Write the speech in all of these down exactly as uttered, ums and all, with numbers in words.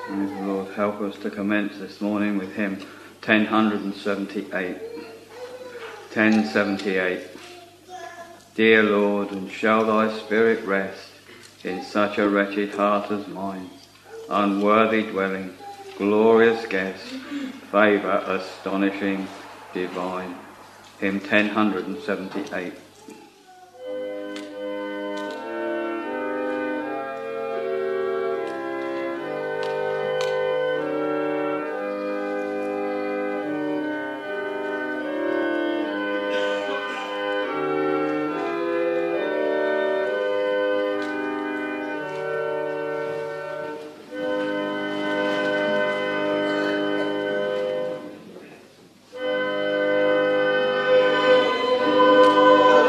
May the Lord help us to commence this morning with hymn ten seventy-eight. ten seventy-eight. Dear Lord, and shall thy spirit rest in such a wretched heart as mine, unworthy dwelling, glorious guest, favour astonishing, divine. Hymn ten seventy-eight. Oh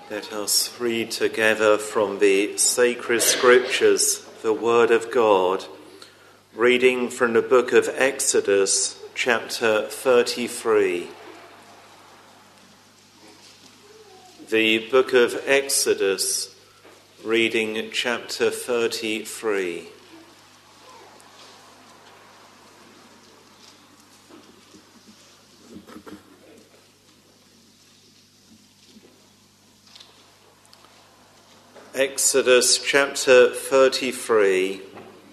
Let us read together from the sacred scriptures, the word of God, reading from the book of Exodus, chapter thirty-three. The book of Exodus, reading chapter thirty-three. Exodus chapter thirty-three.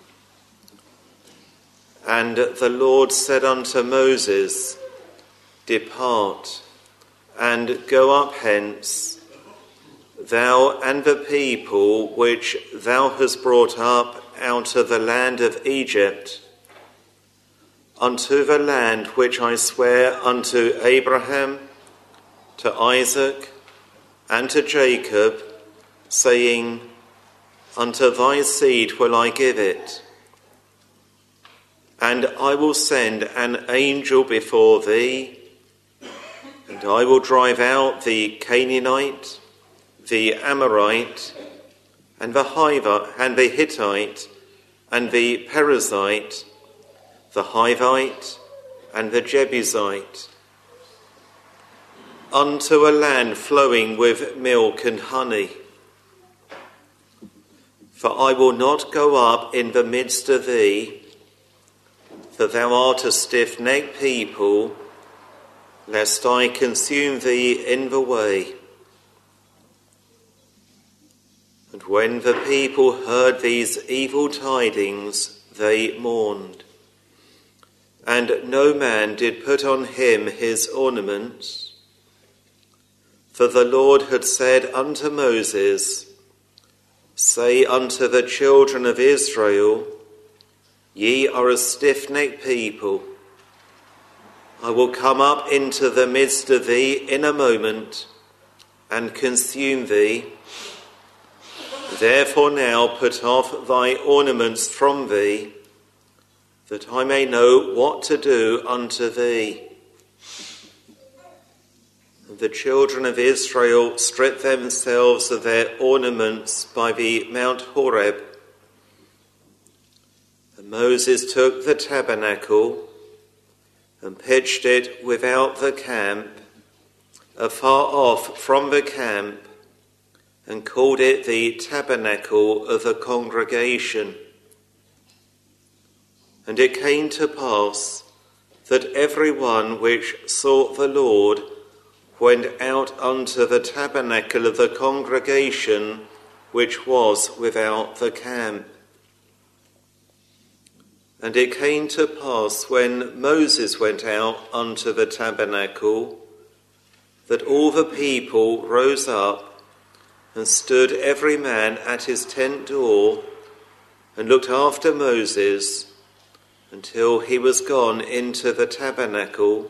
And the Lord said unto Moses, Depart, and go up hence, thou and the people which thou hast brought up out of the land of Egypt, unto the land which I swear unto Abraham, to Isaac, and to Jacob, saying, Unto thy seed will I give it. And I will send an angel before thee, and I will drive out the Canaanite, the Amorite, and the Hivite, and the Hittite, and the Perizzite, the Hivite, and the Jebusite, unto a land flowing with milk and honey. For I will not go up in the midst of thee, for thou art a stiff-necked people, lest I consume thee in the way. And when the people heard these evil tidings, they mourned. And no man did put on him his ornaments. For the Lord had said unto Moses, Say unto the children of Israel, Ye are a stiff-necked people. I will come up into the midst of thee in a moment, and consume thee. Therefore now put off thy ornaments from thee, that I may know what to do unto thee. The children of Israel stripped themselves of their ornaments by the Mount Horeb. And Moses took the tabernacle and pitched it without the camp, afar off from the camp, and called it the tabernacle of the congregation. And it came to pass that every one which sought the Lord went out unto the tabernacle of the congregation which was without the camp. And it came to pass when Moses went out unto the tabernacle, that all the people rose up and stood every man at his tent door and looked after Moses until he was gone into the tabernacle.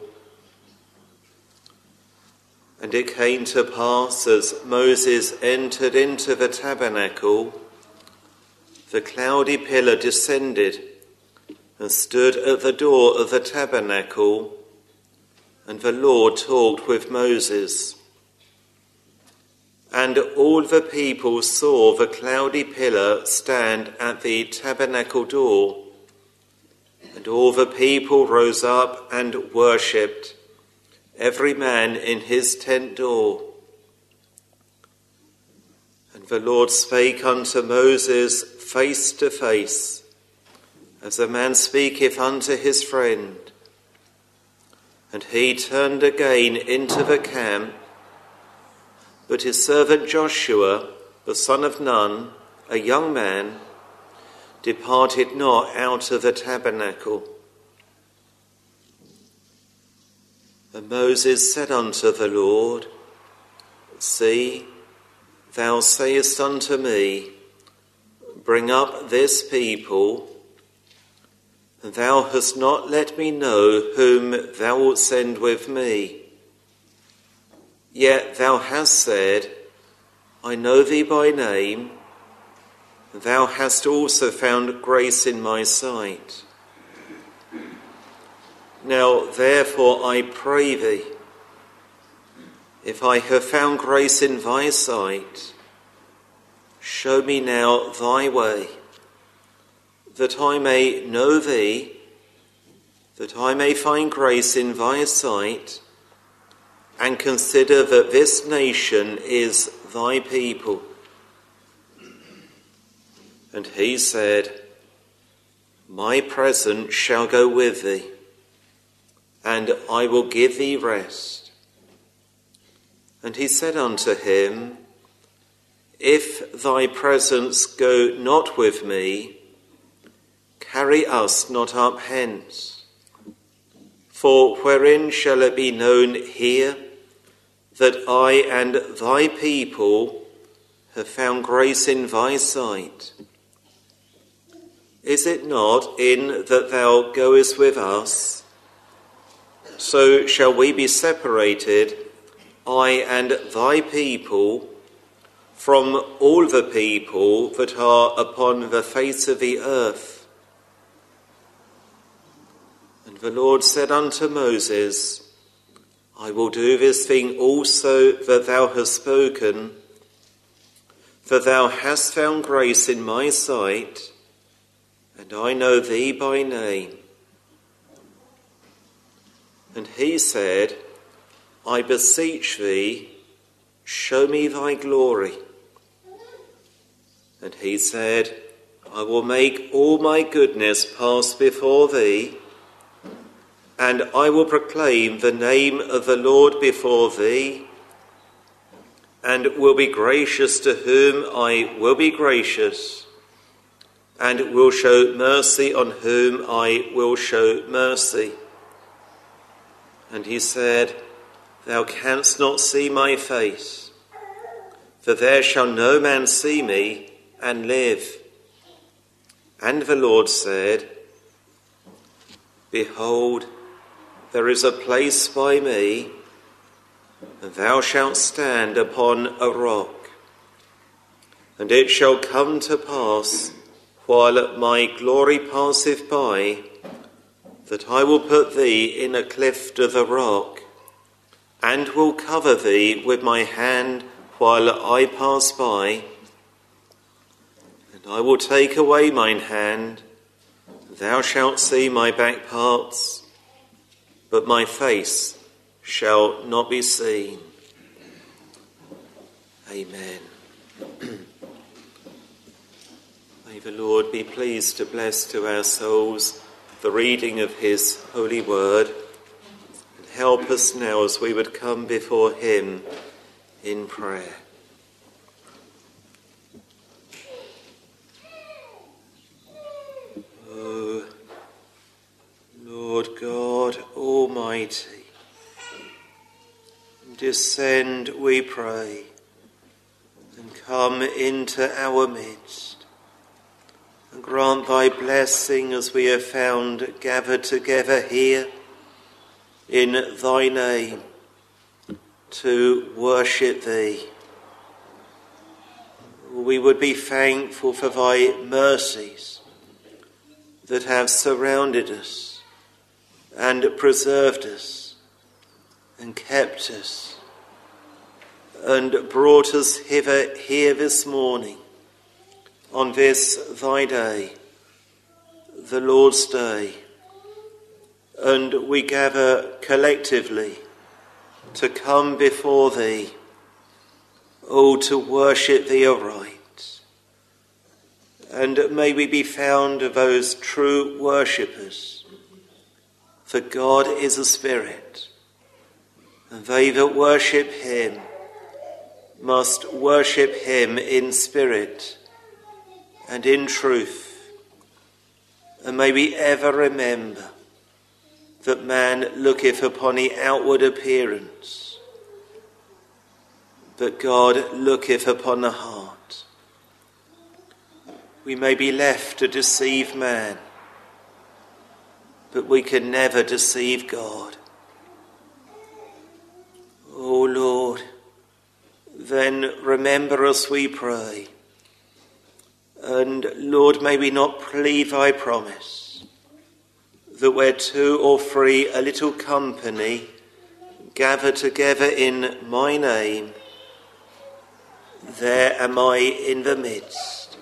And it came to pass, as Moses entered into the tabernacle, the cloudy pillar descended and stood at the door of the tabernacle, and the Lord talked with Moses. And all the people saw the cloudy pillar stand at the tabernacle door, and all the people rose up and worshipped, every man in his tent door. And the Lord spake unto Moses face to face, as a man speaketh unto his friend. And he turned again into the camp, but his servant Joshua, the son of Nun, a young man, departed not out of the tabernacle. And Moses said unto the Lord, See, thou sayest unto me, Bring up this people, and thou hast not let me know whom thou wilt send with me. Yet thou hast said, I know thee by name, and thou hast also found grace in my sight. Now therefore I pray thee, if I have found grace in thy sight, show me now thy way, that I may know thee, that I may find grace in thy sight, and consider that this nation is thy people. And he said, my presence shall go with thee, and I will give thee rest. And he said unto him, if thy presence go not with me, carry us not up hence. For wherein shall it be known here that I and thy people have found grace in thy sight? Is it not in that thou goest with us? So shall we be separated, I and thy people, from all the people that are upon the face of the earth. And the Lord said unto Moses, I will do this thing also that thou hast spoken, for thou hast found grace in my sight, and I know thee by name. And he said, I beseech thee, show me thy glory. And he said, I will make all my goodness pass before thee, and I will proclaim the name of the Lord before thee, and will be gracious to whom I will be gracious, and will show mercy on whom I will show mercy. And he said, thou canst not see my face, for there shall no man see me and live. And the Lord said, behold, there is a place by me, and thou shalt stand upon a rock. And it shall come to pass, while my glory passeth by, that I will put thee in a cleft of the rock, and will cover thee with my hand while I pass by. And I will take away mine hand, thou shalt see my back parts, but my face shall not be seen. Amen. May the Lord be pleased to bless to our souls the reading of his holy word, and help us now as we would come before him in prayer. O Lord God Almighty, descend, we pray, and come into our midst, and grant thy blessing as we are found gathered together here in thy name to worship thee. We would be thankful for thy mercies that have surrounded us and preserved us and kept us and brought us hither here this morning on this thy day, the Lord's day. And we gather collectively to come before thee, oh, to worship thee aright. And may we be found of those true worshippers, for God is a spirit, and they that worship him must worship him in spirit and in truth. And may we ever remember that man looketh upon the outward appearance, but God looketh upon the heart. We may be left to deceive man, but we can never deceive God. O Lord, then remember us, we pray. And Lord, may we not plead thy promise that where two or three a little company gather together in my name, there am I in the midst.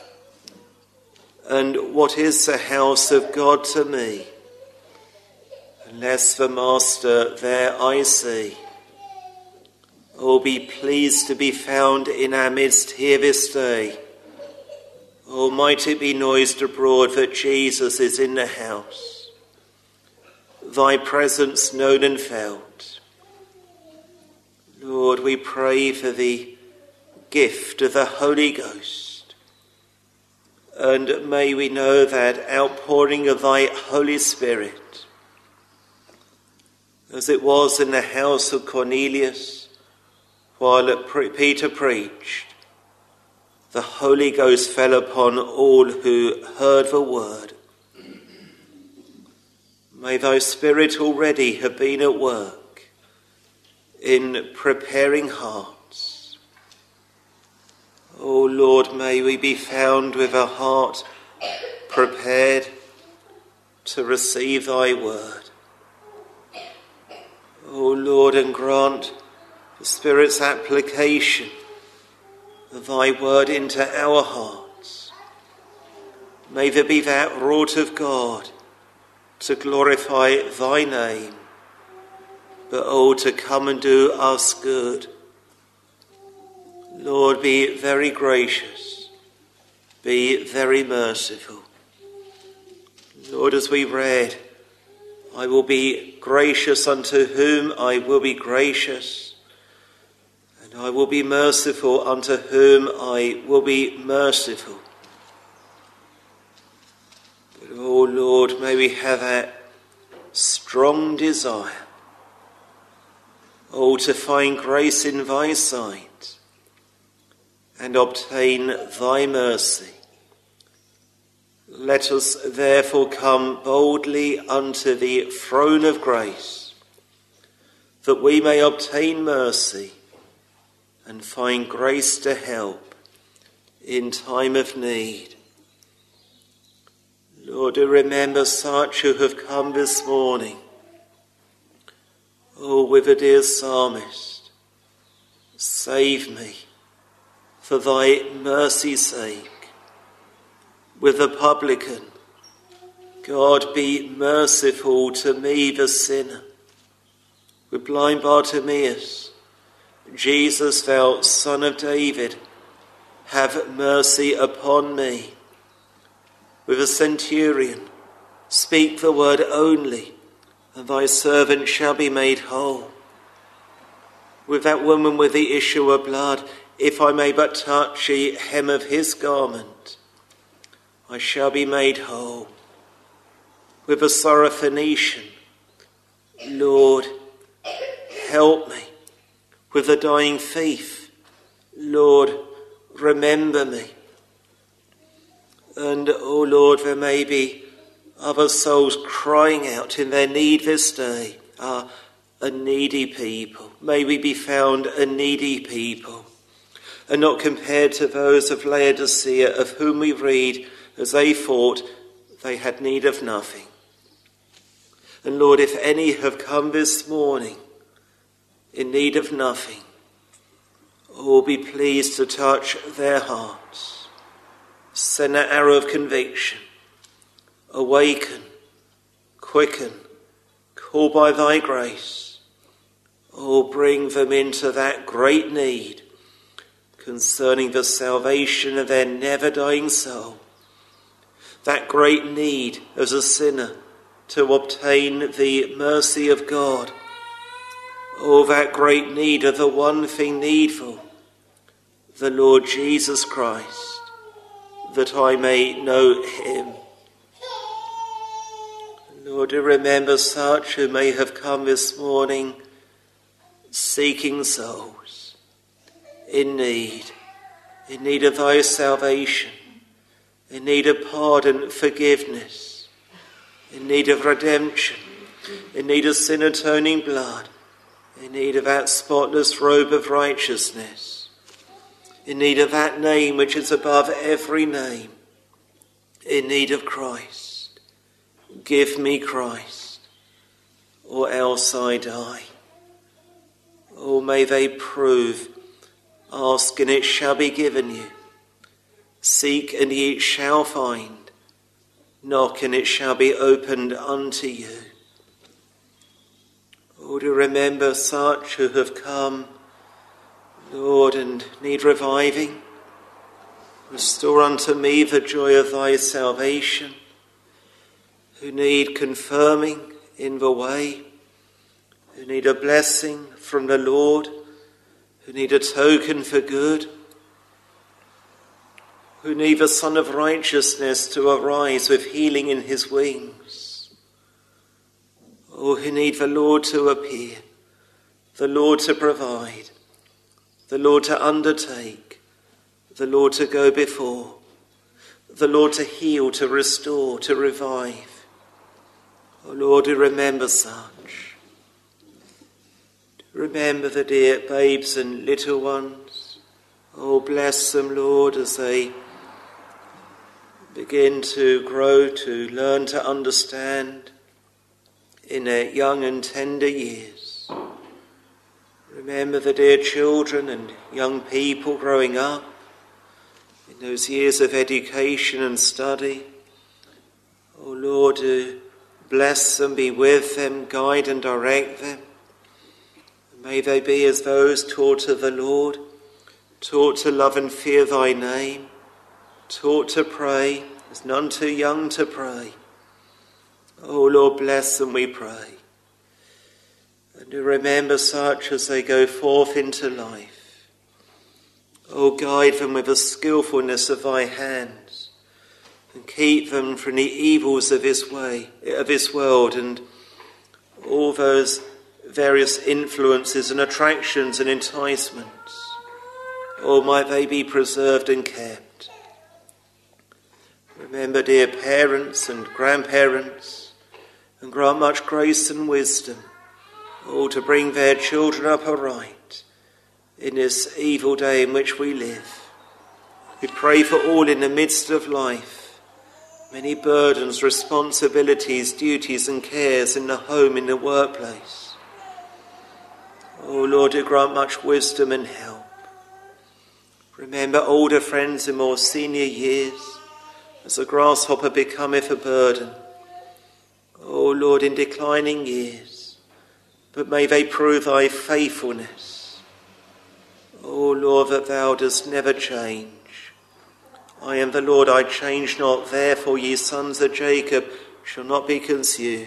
And what is the house of God to me, unless the Master there I see? Oh, be pleased to be found in our midst here this day. Oh, might it be noised abroad that Jesus is in the house, thy presence known and felt. Lord, we pray for the gift of the Holy Ghost, and may we know that outpouring of thy Holy Spirit, as it was in the house of Cornelius, while Peter preached, the Holy Ghost fell upon all who heard the word. May thy Spirit already have been at work in preparing hearts. O Lord, may we be found with a heart prepared to receive thy word. O Lord, and grant the Spirit's application of thy word into our hearts. May there be that wrought of God to glorify thy name, but oh, to come and do us good. Lord, be very gracious, be very merciful. Lord, as we read, I will be gracious unto whom I will be gracious, and I will be merciful unto whom I will be merciful. But, oh Lord, may we have that strong desire, oh, to find grace in thy sight and obtain thy mercy. Let us therefore come boldly unto the throne of grace, that we may obtain mercy and find grace to help in time of need. Lord, do remember such who have come this morning. Oh, with a dear psalmist, save me for thy mercy's sake. With the publican, God, be merciful to me, the sinner. With blind Bartimaeus, Jesus, thou Son of David, have mercy upon me. With a centurion, speak the word only, and thy servant shall be made whole. With that woman with the issue of blood, if I may but touch the hem of his garment, I shall be made whole. With a Syrophoenician, Lord, help me. With the dying thief, Lord, remember me. And, oh Lord, there may be other souls crying out in their need this day. Ah, a needy people. May we be found a needy people, and not compared to those of Laodicea, of whom we read as they thought they had need of nothing. And Lord, if any have come this morning in need of nothing, oh, be pleased to touch their hearts. Send an arrow of conviction. Awaken, quicken, call by thy grace. Oh, bring them into that great need concerning the salvation of their never-dying soul. That great need as a sinner to obtain the mercy of God. Oh, that great need of the one thing needful, the Lord Jesus Christ, that I may know him. Lord, do remember such who may have come this morning seeking souls, in need, in need of thy salvation, in need of pardon, forgiveness, in need of redemption, in need of sin atoning blood, in need of that spotless robe of righteousness, in need of that name which is above every name, in need of Christ. Give me Christ, or else I die. Oh, may they prove, ask and it shall be given you. Seek and ye shall find. Knock and it shall be opened unto you. Oh, to remember such who have come, Lord, and need reviving. Restore unto me the joy of thy salvation, who need confirming in the way, who need a blessing from the Lord, who need a token for good, who need the Son of Righteousness to arise with healing in his wings. Oh, who need the Lord to appear, the Lord to provide, the Lord to undertake, the Lord to go before, the Lord to heal, to restore, to revive. Oh, Lord, do remember such. Do remember the dear babes and little ones. Oh, bless them, Lord, as they begin to grow, to learn to understand in their young and tender years. Remember the dear children and young people growing up in those years of education and study. Oh, Lord, do bless them, be with them, guide and direct them. May they be as those taught of the Lord, taught to love and fear thy name, taught to pray, as none too young to pray. Oh, Lord, bless them, we pray. And to remember such as they go forth into life. Oh, guide them with the skillfulness of thy hands, and keep them from the evils of this way, of this world, and all those various influences and attractions and enticements. Oh, might they be preserved and kept. Remember, dear parents and grandparents, and grant much grace and wisdom, oh, to bring their children up aright in this evil day in which we live. We pray for all in the midst of life, many burdens, responsibilities, duties and cares in the home, in the workplace. Oh, Lord, do grant much wisdom and help. Remember older friends in more senior years, as a grasshopper becometh a burden. O Lord, in declining years, but may they prove thy faithfulness. O Lord, that thou dost never change. I am the Lord, I change not, therefore ye sons of Jacob shall not be consumed.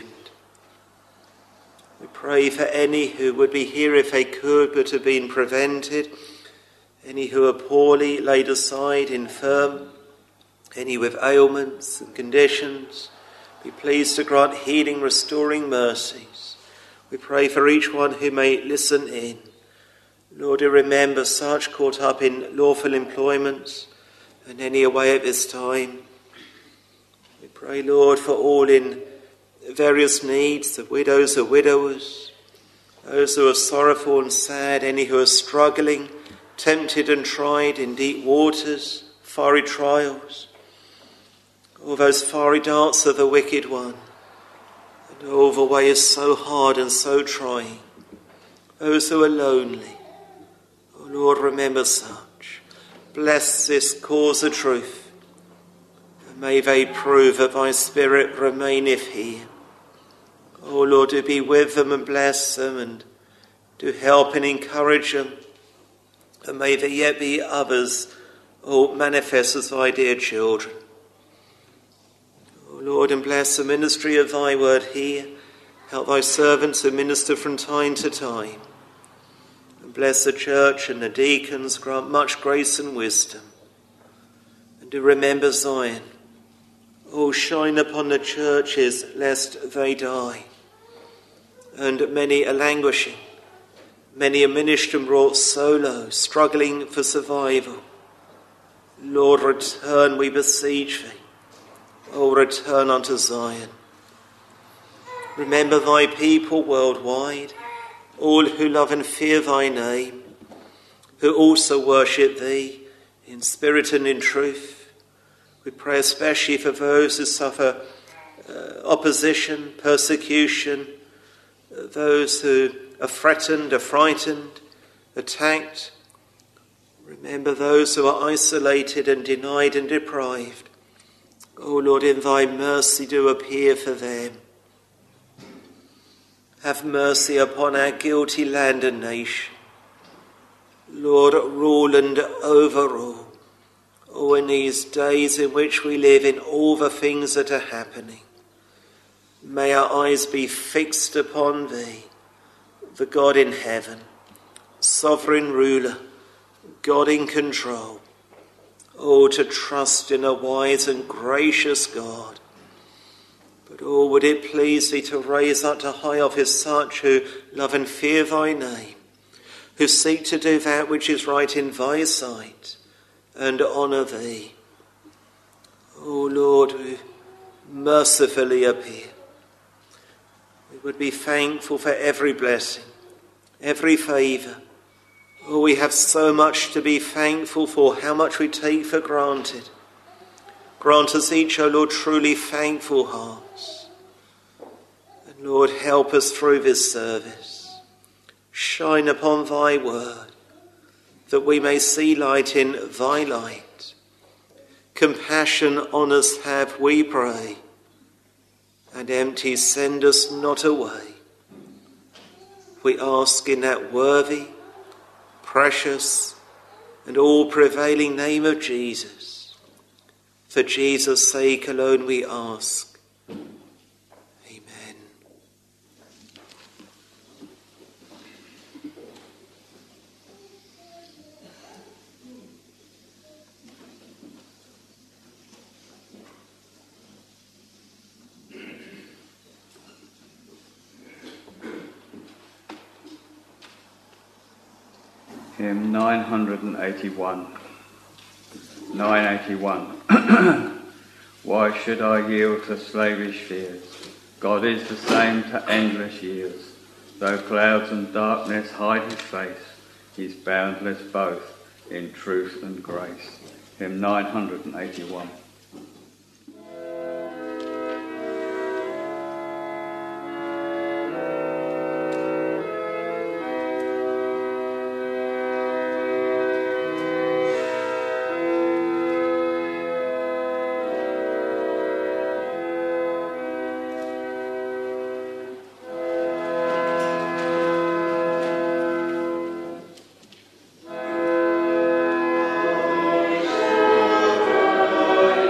We pray for any who would be here if they could, but have been prevented, any who are poorly, laid aside, infirm, any with ailments and conditions. Be pleased to grant healing, restoring mercies. We pray for each one who may listen in. Lord, do remember such caught up in lawful employments and any away at this time. We pray, Lord, for all in various needs, the widows, the widowers, those who are sorrowful and sad, any who are struggling, tempted and tried in deep waters, fiery trials, all those fiery darts of the wicked one. And all the way is so hard and so trying. Those who are lonely, oh Lord, remember such. Bless this cause of truth, and may they prove that thy Spirit remaineth here. Oh Lord, do be with them and bless them, and do help and encourage them. And may there yet be others, oh, manifest as thy dear children. Oh Lord, and bless the ministry of thy word here. Help thy servants to minister from time to time. And bless the church and the deacons, grant much grace and wisdom. And do remember Zion. Oh, shine upon the churches, lest they die. And many are languishing. Many are ministry brought so low, struggling for survival. Lord, return, we beseech thee. Oh, return unto Zion. Remember thy people worldwide, all who love and fear thy name, who also worship thee in spirit and in truth. We pray especially for those who suffer uh, opposition, persecution, uh, those who are threatened, are frightened, attacked. Remember those who are isolated and denied and deprived. O Lord, in thy mercy do appear for them. Have mercy upon our guilty land and nation. Lord, rule and overrule. Oh, in these days in which we live, in all the things that are happening, may our eyes be fixed upon thee, the God in heaven, sovereign ruler, God in control. Oh, to trust in a wise and gracious God. But oh, would it please thee to raise up to high office such who love and fear thy name, who seek to do that which is right in thy sight, and honour thee. O Lord, who mercifully appear. We would be thankful for every blessing, every favour. Oh, we have so much to be thankful for, how much we take for granted. Grant us each, O Lord, truly thankful hearts. And Lord, help us through this service. Shine upon thy word, that we may see light in thy light. Compassion on us have, we pray, and empty send us not away. We ask in that worthy, precious, and all-prevailing name of Jesus. For Jesus' sake alone we ask. Amen. Hymn nine hundred eighty-one. nine eighty-one. Why should I yield to slavish fears? God is the same to endless years. Though clouds and darkness hide his face, he's boundless both in truth and grace. Hymn nine hundred eighty-one. Lord,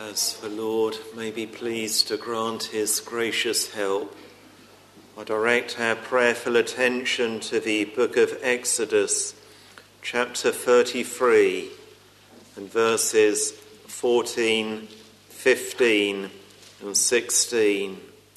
As the Lord may be pleased to grant his gracious help, I direct our prayerful attention to the book of Exodus, chapter thirty-three, and verses fourteen, fifteen, and sixteen.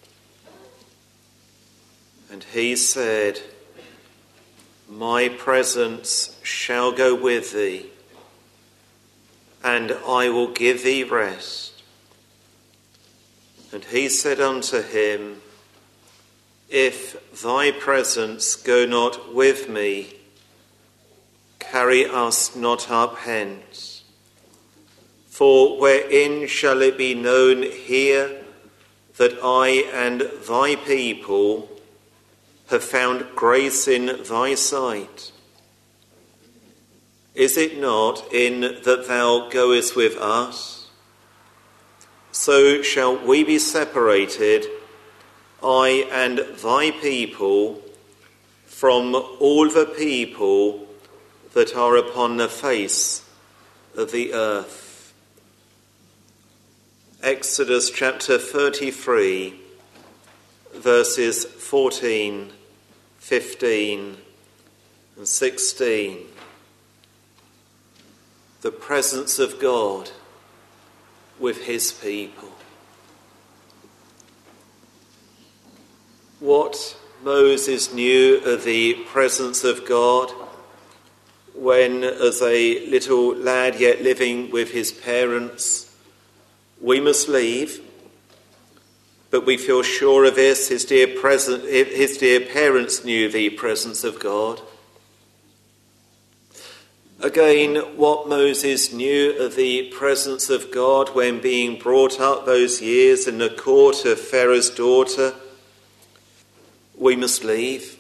And he said, "My presence shall go with thee, and I will give thee rest." And he said unto him, "If thy presence go not with me, carry us not up hence. For wherein shall it be known here that I and thy people have found grace in thy sight? Is it not in that thou goest with us? So shall we be separated, I and thy people, from all the people that are upon the face of the earth." Exodus chapter thirty-three, verses fourteen, fifteen, and sixteen. The presence of God with his people. What Moses knew of the presence of God when, as a little lad yet living with his parents, we must leave, but we feel sure of this, his dear, present, his dear parents knew the presence of God. Again, what Moses knew of the presence of God when being brought up those years in the court of Pharaoh's daughter, we must leave.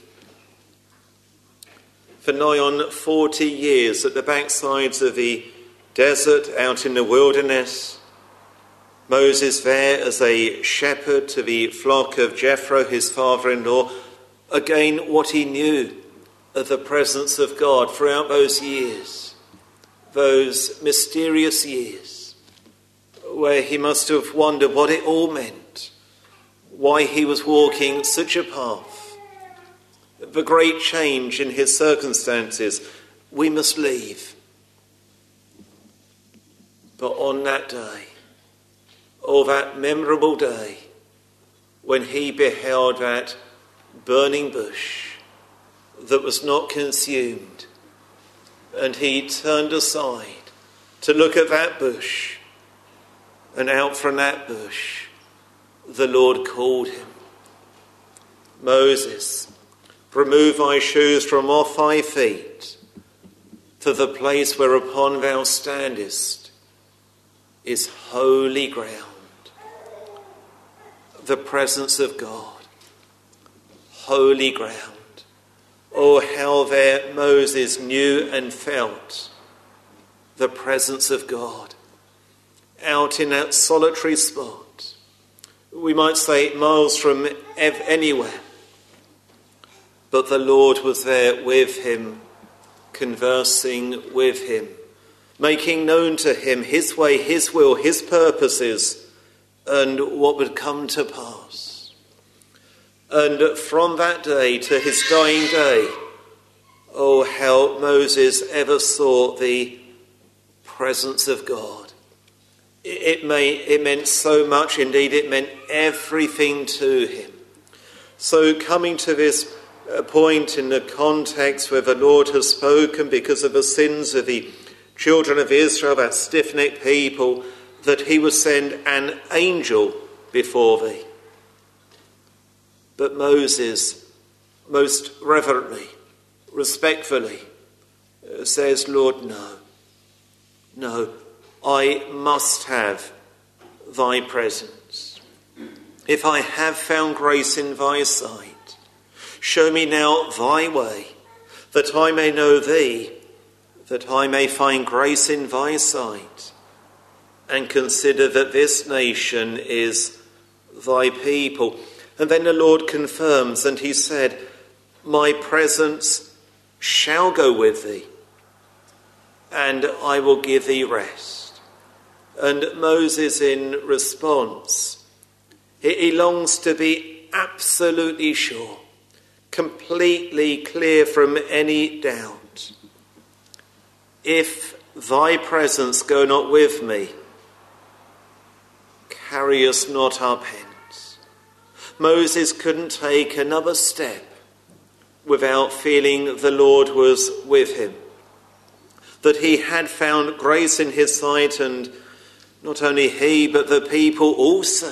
For nigh on forty years at the backsides of the desert out in the wilderness, Moses there as a shepherd to the flock of Jethro, his father-in-law, again what he knew of the presence of God throughout those years, those mysterious years, where he must have wondered what it all meant, why he was walking such a path, the great change in his circumstances. We must leave. But on that day, or that memorable day, when he beheld that burning bush that was not consumed, and he turned aside to look at that bush, and out from that bush the Lord called him, "Moses, remove thy shoes from off thy feet, for the place whereupon thou standest is holy ground." The presence of God, holy ground. Oh, how there Moses knew and felt the presence of God out in that solitary spot. We might say miles from anywhere, but the Lord was there with him, conversing with him, making known to him his way, his will, his purposes, and what would come to pass. And from that day to his dying day, oh, how Moses ever saw the presence of God. It, may, it meant so much, indeed, it meant everything to him. So coming to this point in the context where the Lord has spoken because of the sins of the children of Israel, that stiff-necked people, that he would send an angel before thee. But Moses, most reverently, respectfully, says, "Lord, no, no, I must have thy presence. If I have found grace in thy sight, show me now thy way, that I may know thee, that I may find grace in thy sight, and consider that this nation is thy people." And then the Lord confirms, and he said, "My presence shall go with thee, and I will give thee rest." And Moses, in response, he, he longs to be absolutely sure, completely clear from any doubt. If thy presence go not with me, carry us not up hence. Moses couldn't take another step without feeling the Lord was with him, that he had found grace in his sight, and not only he, but the people also.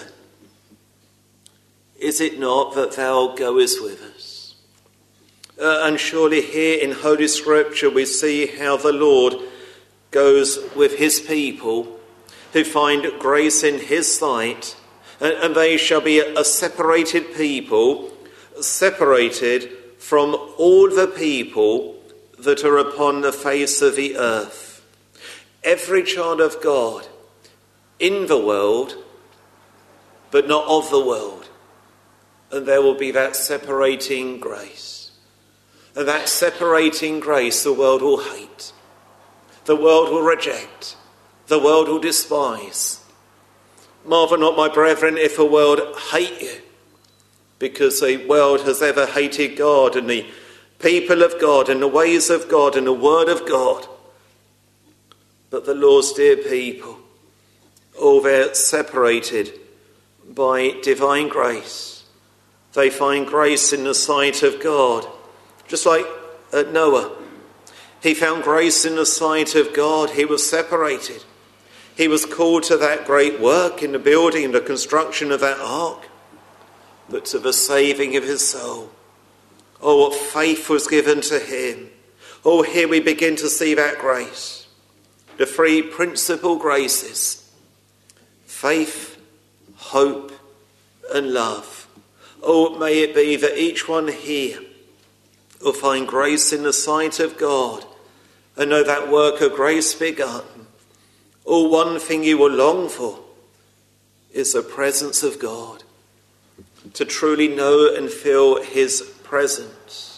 Is it not that thou goest with us? Uh, and surely here in Holy Scripture we see how the Lord goes with his people who find grace in his sight, and, and they shall be a separated people, separated from all the people that are upon the face of the earth. Every child of God in the world, but not of the world. And there will be that separating grace. And that separating grace the world will hate. The world will reject. The world will despise. Marvel not, my brethren, if the world hate you, because the world has ever hated God and the people of God and the ways of God and the word of God. But the Lord's dear people, all they're separated by divine grace. They find grace in the sight of God. Just like at Noah. He found grace in the sight of God. He was separated. He was called to that great work in the building and the construction of that ark, but to the saving of his soul. Oh, what faith was given to him. Oh, here we begin to see that grace. The three principal graces: faith, hope, and love. Oh, may it be that each one here will find grace in the sight of God and know that work of grace begun. Oh, one thing you will long for is the presence of God, to truly know and feel his presence.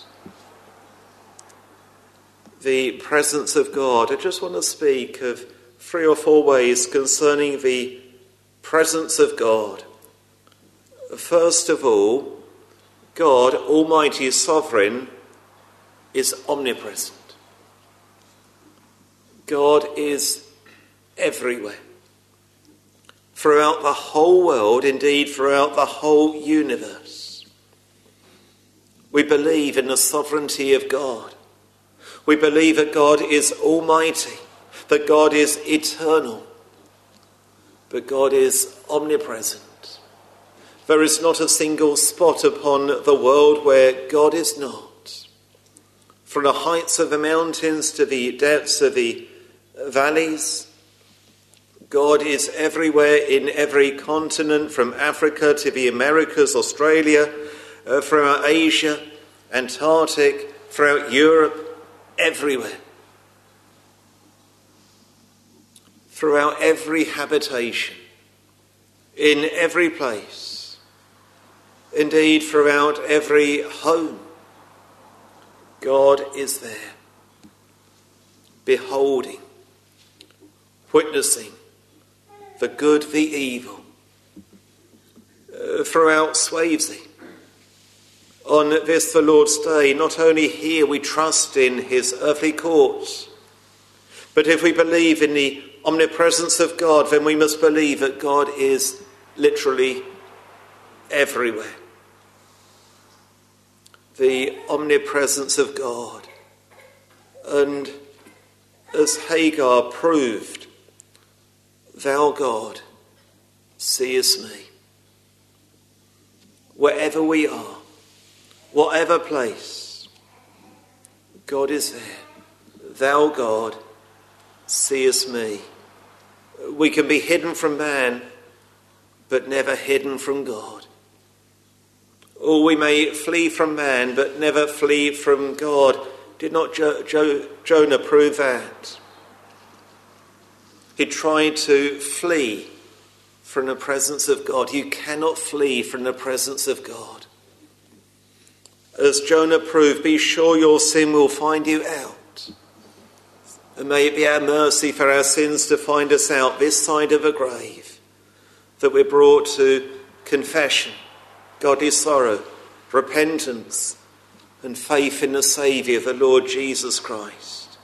The presence of God. I just want to speak of three or four ways concerning the presence of God. First of all, God, Almighty Sovereign, is omnipresent. God is everywhere. Throughout the whole world, indeed throughout the whole universe. We believe in the sovereignty of God. We believe that God is almighty, that God is eternal, but God is omnipresent. There is not a single spot upon the world where God is not. From the heights of the mountains to the depths of the valleys, God is everywhere in every continent, from Africa to the Americas, Australia, uh, throughout Asia, Antarctic, throughout Europe, everywhere. Throughout every habitation, in every place, indeed throughout every home, God is there, beholding, witnessing the good, the evil. Uh, throughout Swavesey, on this the Lord's Day, not only here we trust in his earthly courts, but if we believe in the omnipresence of God, then we must believe that God is literally everywhere. The omnipresence of God. And as Hagar proved, thou, God, seest me. Wherever we are, whatever place, God is there. Thou, God, seest me. We can be hidden from man, but never hidden from God. Or we may flee from man, but never flee from God. Did not jo- jo- Jonah prove that? He tried to flee from the presence of God. You cannot flee from the presence of God. As Jonah proved, be sure your sin will find you out. And may it be our mercy for our sins to find us out this side of a grave, that we're brought to confession, godly sorrow, repentance, and faith in the Saviour, the Lord Jesus Christ.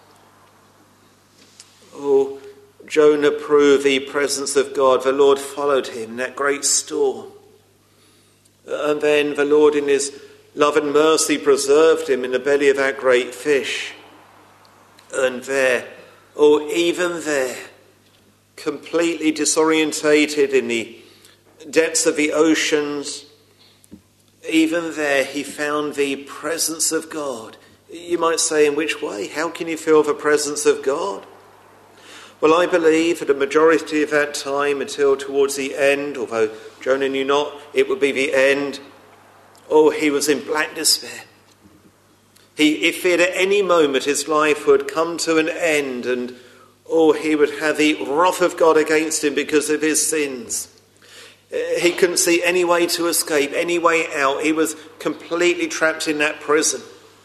Oh, Jonah proved the presence of God. The Lord followed him in that great storm. And then the Lord in his love and mercy preserved him in the belly of that great fish. And there, oh, even there, completely disorientated in the depths of the oceans, even there he found the presence of God. You might say, in which way? How can you feel the presence of God? Well, I believe that the majority of that time until towards the end, although Jonah knew not it would be the end, oh, he was in black despair. He, he feared at any moment his life would come to an end and, oh, he would have the wrath of God against him because of his sins. He couldn't see any way to escape, any way out. He was completely trapped in that prison.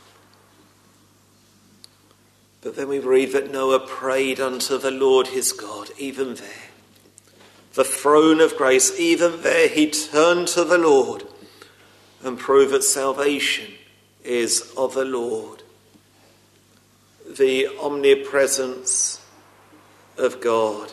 But then we read that Noah prayed unto the Lord his God, even there. The throne of grace, even there he turned to the Lord and proved that salvation is of the Lord. The omnipresence of God.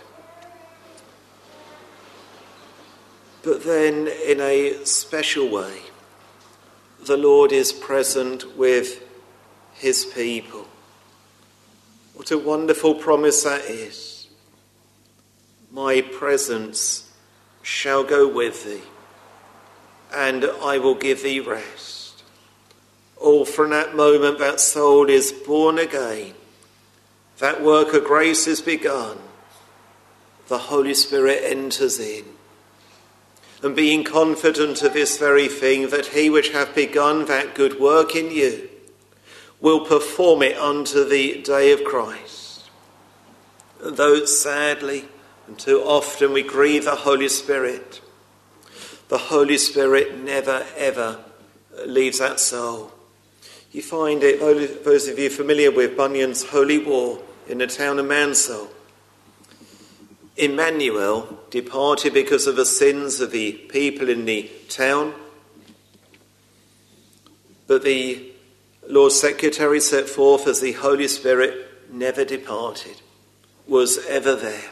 But then in a special way, the Lord is present with his people. What a wonderful promise that is. My presence shall go with thee, and I will give thee rest. Oh, from that moment that soul is born again, that work of grace is begun, the Holy Spirit enters in. And being confident of this very thing, that he which hath begun that good work in you will perform it unto the day of Christ. And though sadly and too often we grieve the Holy Spirit, the Holy Spirit never ever leaves that soul. You find it, those of you familiar with Bunyan's Holy War in the town of Mansell. Emmanuel departed because of the sins of the people in the town, but the Lord's secretary set forth as the Holy Spirit never departed, was ever there.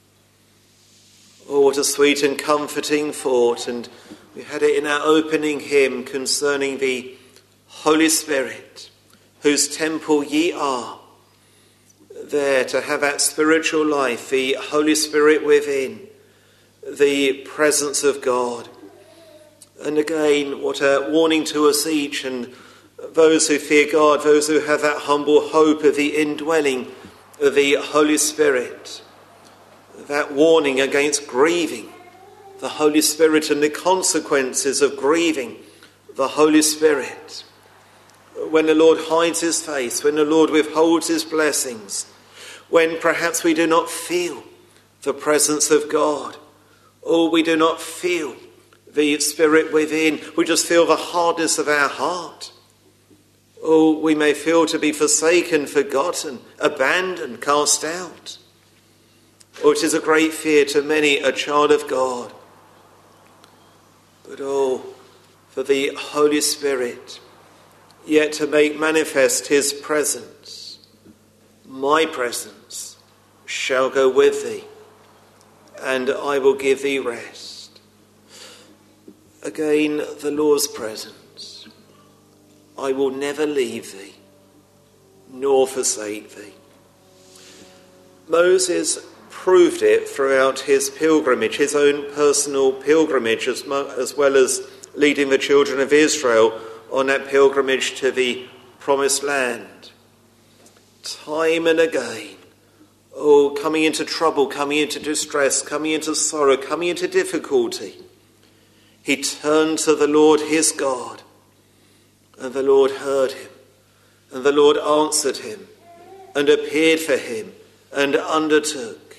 Oh, what a sweet and comforting thought. And we had it in our opening hymn concerning the Holy Spirit, whose temple ye are. There to have that spiritual life, the Holy Spirit within, the presence of God. And again, what a warning to us each, and those who fear God, those who have that humble hope of the indwelling of the Holy Spirit. That warning against grieving the Holy Spirit and the consequences of grieving the Holy Spirit. When the Lord hides his face, when the Lord withholds his blessings, when perhaps we do not feel the presence of God, or we do not feel the Spirit within, we just feel the hardness of our heart. Oh, we may feel to be forsaken, forgotten, abandoned, cast out. Oh, it is a great fear to many a child of God. But oh, for the Holy Spirit, yet to make manifest his presence. My presence shall go with thee, and I will give thee rest. Again, the Lord's presence. I will never leave thee, nor forsake thee. Moses proved it throughout his pilgrimage, his own personal pilgrimage, as, mo- as well as leading the children of Israel on that pilgrimage to the promised land. Time and again, oh, coming into trouble, coming into distress, coming into sorrow, coming into difficulty, he turned to the Lord his God. And the Lord heard him, and the Lord answered him, and appeared for him, and undertook.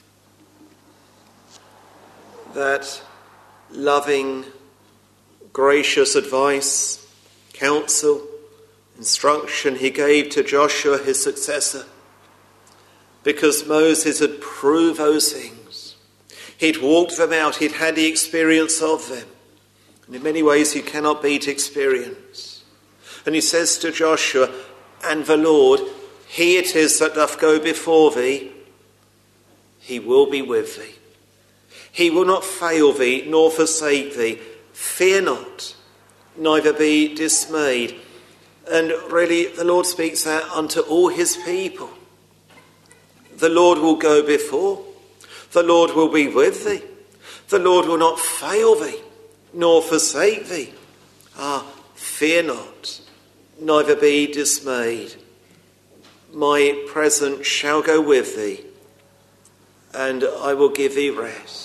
That loving, gracious advice, counsel, instruction he gave to Joshua, his successor, because Moses had proved those things. He'd walked them out. He'd had the experience of them. And in many ways you cannot beat experience. And he says to Joshua, and the Lord, he it is that doth go before thee, he will be with thee. He will not fail thee, nor forsake thee. Fear not, neither be dismayed. And really, the Lord speaks that unto all his people. The Lord will go before. The Lord will be with thee. The Lord will not fail thee, nor forsake thee. Ah, fear not, neither be dismayed. My presence shall go with thee, and I will give thee rest.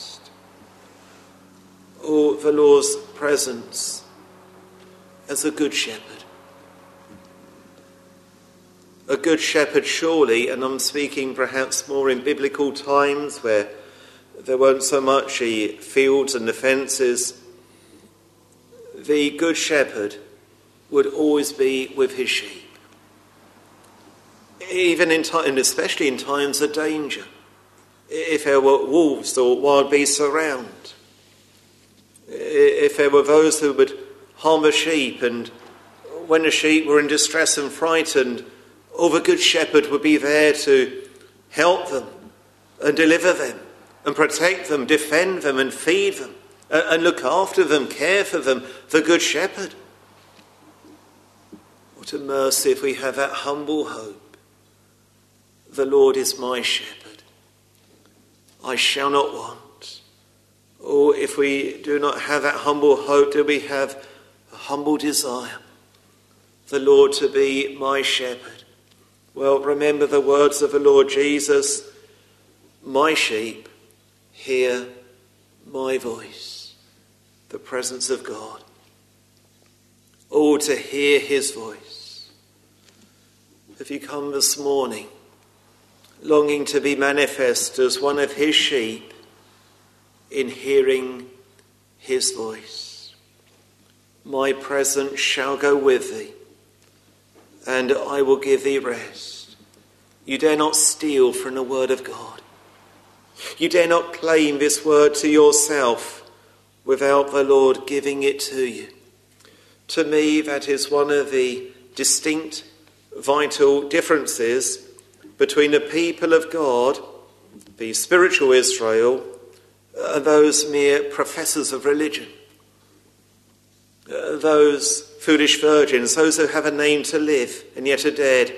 Oh, the Lord's presence as a good shepherd. A good shepherd, surely, and I'm speaking perhaps more in biblical times where there weren't so much the fields and the fences. The good shepherd would always be with his sheep. Even in time, and especially in times of danger. If there were wolves or wild beasts around. If there were those who would harm the sheep, and when the sheep were in distress and frightened, oh, the good shepherd would be there to help them and deliver them and protect them, defend them and feed them and look after them, care for them, the good shepherd. What a mercy if we have that humble hope. The Lord is my shepherd. I shall not want. Or if we do not have that humble hope, do we have a humble desire? The Lord to be my shepherd. Well, remember the words of the Lord Jesus. My sheep hear my voice. The presence of God. Oh, to hear his voice. Have you come this morning longing to be manifest as one of his sheep in hearing his voice? My presence shall go with thee, and I will give thee rest. You dare not steal from the word of God. You dare not claim this word to yourself without the Lord giving it to you. To me, that is one of the distinct, vital differences between the people of God, the spiritual Israel, and those mere professors of religion. Uh, those foolish virgins, those who have a name to live and yet are dead.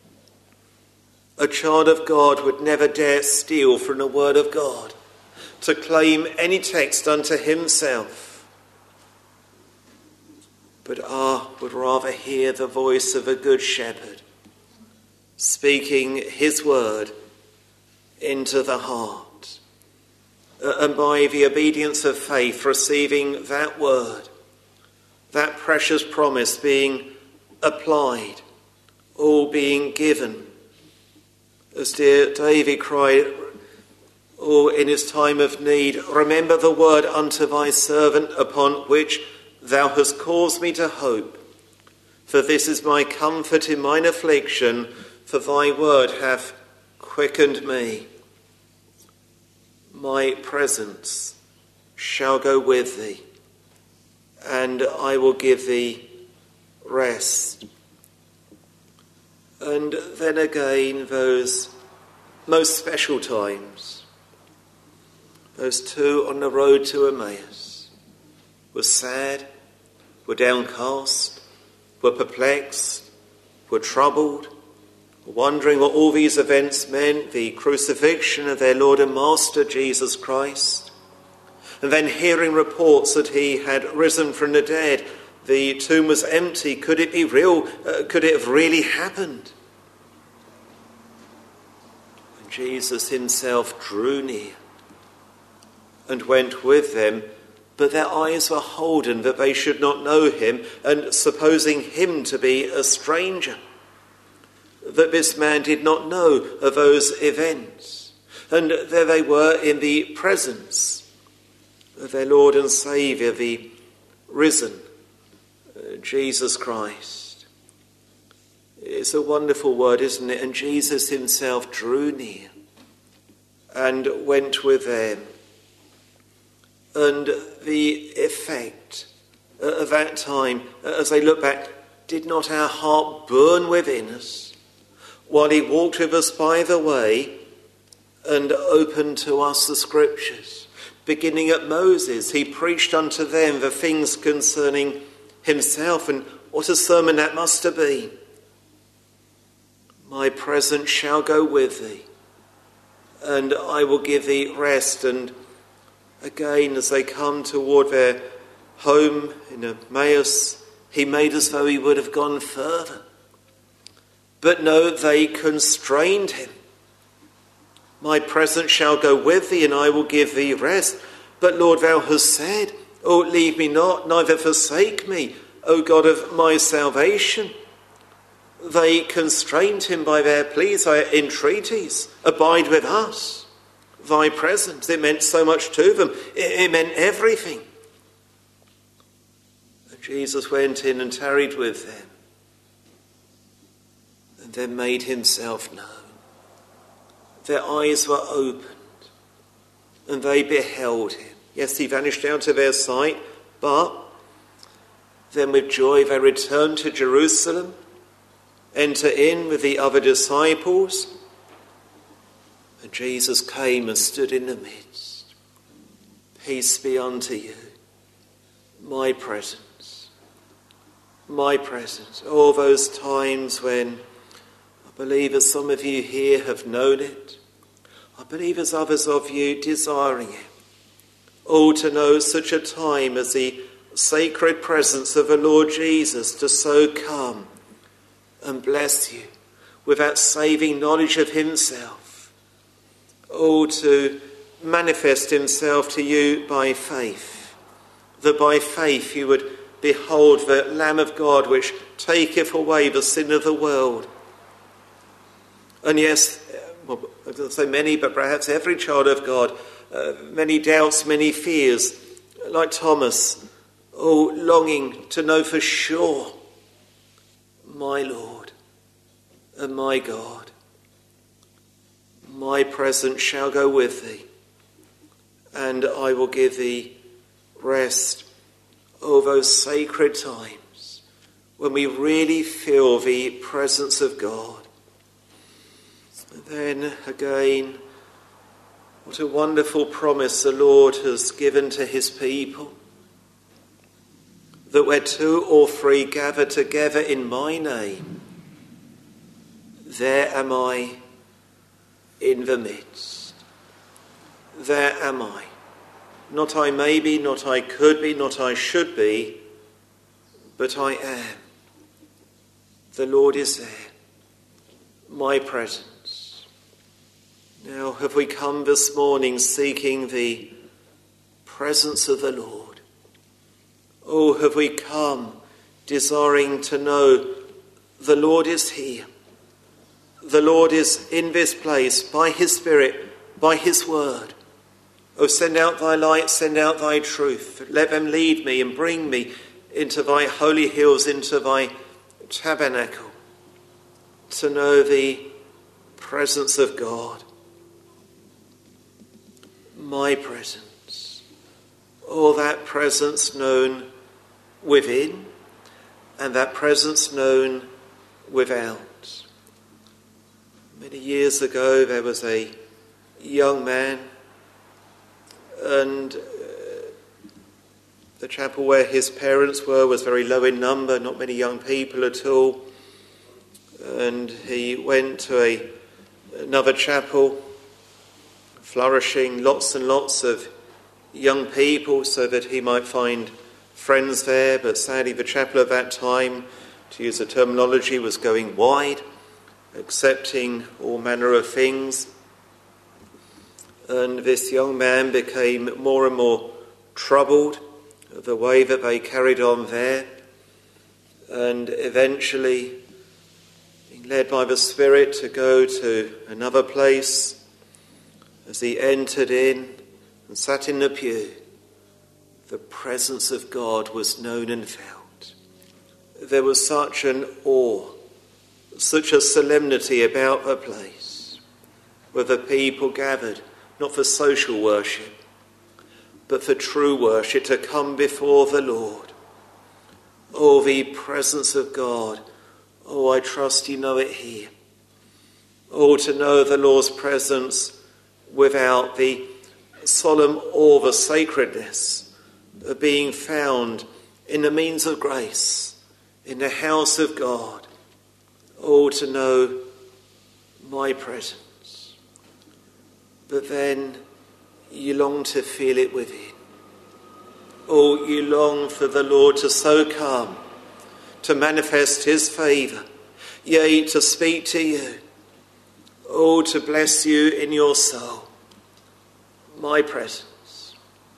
A child of God would never dare steal from the word of God, to claim any text unto himself, but ah, would rather hear the voice of a good shepherd, speaking his word into the heart, uh, and by the obedience of faith receiving that word, that precious promise being applied, all being given. As dear David cried, oh, in his time of need, remember the word unto thy servant upon which thou hast caused me to hope. For this is my comfort in mine affliction, for thy word hath quickened me. My presence shall go with thee, and I will give thee rest. And then again, those most special times, those two on the road to Emmaus, were sad, were downcast, were perplexed, were troubled, were wondering what all these events meant, the crucifixion of their Lord and Master Jesus Christ, and then hearing reports that he had risen from the dead. The tomb was empty. Could it be real? Uh, could it have really happened? And Jesus himself drew near and went with them, but their eyes were holden that they should not know him, and supposing him to be a stranger, that this man did not know of those events. And there they were in the presence of their Lord and Saviour, the risen Jesus Christ. It's a wonderful word, isn't it? And Jesus himself drew near and went with them. And the effect of that time, as they look back, did not our heart burn within us while he walked with us by the way and opened to us the scriptures? Beginning at Moses, he preached unto them the things concerning himself, and what a sermon that must have been. My presence shall go with thee, and I will give thee rest. And again, as they come toward their home in Emmaus, he made as though he would have gone further. But no, they constrained him. My presence shall go with thee, and I will give thee rest. But Lord, thou hast said, oh, leave me not, neither forsake me, O God of my salvation. They constrained him by their pleas, their entreaties. Abide with us. Thy presence. It meant so much to them. It, it meant everything. And Jesus went in and tarried with them, and then made himself known. Their eyes were opened, and they beheld him. Yes, he vanished out of their sight, but then with joy they returned to Jerusalem, enter in with the other disciples, and Jesus came and stood in the midst. Peace be unto you. My presence. My presence. All those times when I believe, as some of you here have known it, I believe as others of you desiring it, all to know such a time as the sacred presence of the Lord Jesus to so come and bless you with that saving knowledge of himself. Oh, to manifest himself to you by faith, that by faith you would behold the Lamb of God which taketh away the sin of the world. And yes, well, I don't say many, but perhaps every child of God, uh, many doubts, many fears, like Thomas, oh, longing to know for sure, my Lord and my God, my presence shall go with thee, and I will give thee rest. Oh, those sacred times when we really feel the presence of God. And then again, what a wonderful promise the Lord has given to his people, that where two or three gather together in my name, there am I in the midst. There am I. Not I may be, not I could be, not I should be, but I am. The Lord is there. My presence. Now have we come this morning seeking the presence of the Lord? Oh, have we come desiring to know the Lord is here. The Lord is in this place by his Spirit, by his word. Oh, send out thy light, send out thy truth. Let them lead me and bring me into thy holy hills, into thy tabernacle, to know the presence of God. My presence. Oh, that presence known within and that presence known without. Many years ago there was a young man, and uh, the chapel where his parents were was very low in number, not many young people at all. And he went to a another chapel, flourishing, lots and lots of young people, so that he might find friends there. But sadly, the chapel at that time, to use the terminology, was going wide, accepting all manner of things. And this young man became more and more troubled at the way that they carried on there, and eventually being led by the Spirit to go to another place. As he entered in and sat in the pew, the presence of God was known and felt. There was such an awe such a solemnity about the place, where the people gathered, not for social worship, but for true worship, to come before the Lord. Oh, the presence of God. Oh, I trust you know it here. Oh, to know the Lord's presence without the solemn awe, the sacredness of being found in the means of grace, in the house of God. Oh, to know my presence. But then you long to feel it within. Oh, you long for the Lord to so come, to manifest his favour, yea, to speak to you. Oh, to bless you in your soul. My presence.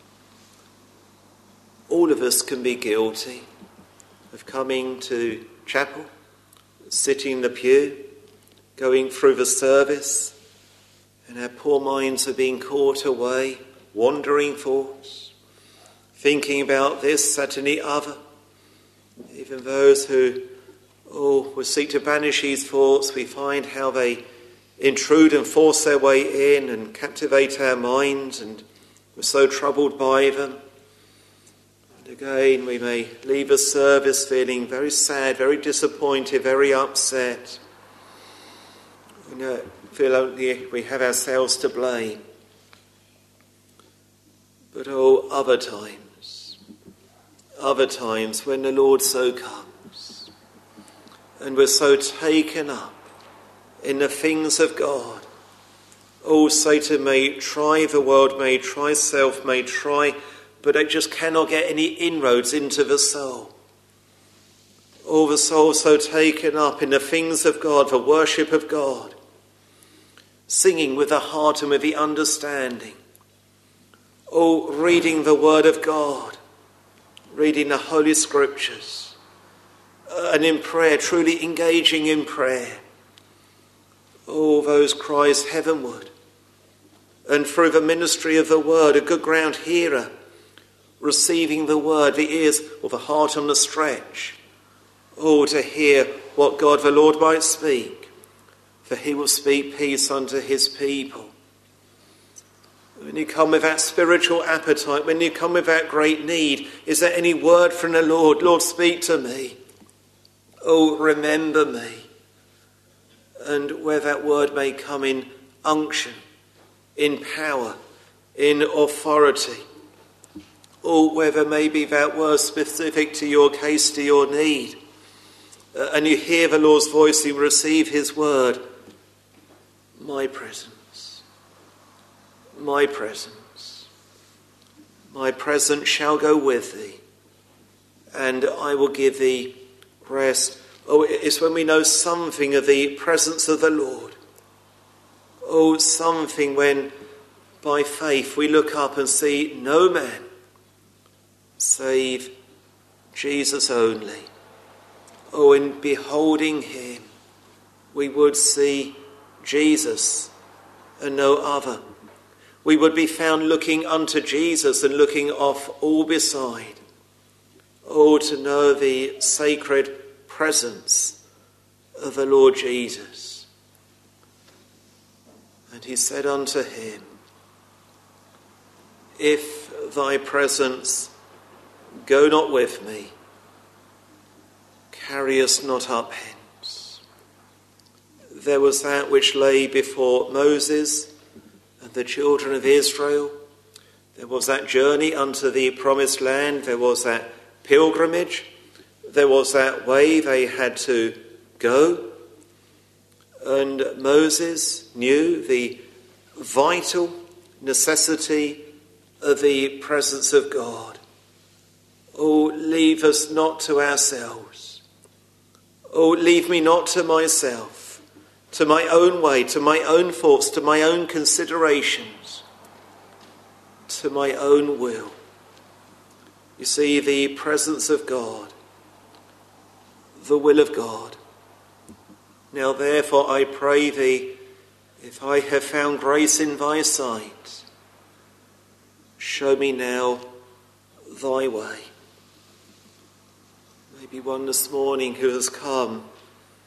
All of us can be guilty of coming to chapel, sitting in the pew, going through the service, and our poor minds are being caught away, wandering thoughts, thinking about this, that and the other. Even those who, oh, will seek to banish these thoughts, we find how they intrude and force their way in and captivate our minds, and we're so troubled by them. And again, we may leave a service feeling very sad, very disappointed, very upset. We know, feel only we have ourselves to blame. But oh, other times, other times when the Lord so comes, and we're so taken up in the things of God. Oh, Satan may try the world, may try self, may try, but it just cannot get any inroads into the soul. Oh, the soul so taken up in the things of God, the worship of God, singing with the heart and with the understanding. Oh, reading the word of God, reading the Holy Scriptures, uh, and in prayer, truly engaging in prayer. Oh, those cries heavenward. And through the ministry of the word, a good ground hearer, receiving the word, the ears or the heart on the stretch. Oh, to hear what God the Lord might speak, for he will speak peace unto his people. When you come with that spiritual appetite, when you come with that great need, is there any word from the Lord? Lord, speak to me. Oh, remember me. And where that word may come in unction, in power, in authority, or whether maybe that word specific to your case, to your need, uh, and you hear the Lord's voice, you receive his word. My presence, my presence, my presence shall go with thee, and I will give thee rest. Oh, it's when we know something of the presence of the Lord. Oh, something when by faith we look up and see no man save Jesus only. Oh, in beholding him, we would see Jesus and no other. We would be found looking unto Jesus and looking off all beside. Oh, to know the sacred presence of the Lord Jesus. And he said unto him, if thy presence go not with me, carry us not up hence. There was that which lay before Moses and the children of Israel. There was that journey unto the promised land. There was that pilgrimage. There was that way they had to go. And Moses knew the vital necessity of the presence of God. Oh, leave us not to ourselves. Oh, leave me not to myself, to my own way, to my own thoughts, to my own considerations, to my own will. You see, the presence of God, the will of God. Now therefore I pray thee, if I have found grace in thy sight, show me now thy way. Maybe one this morning who has come,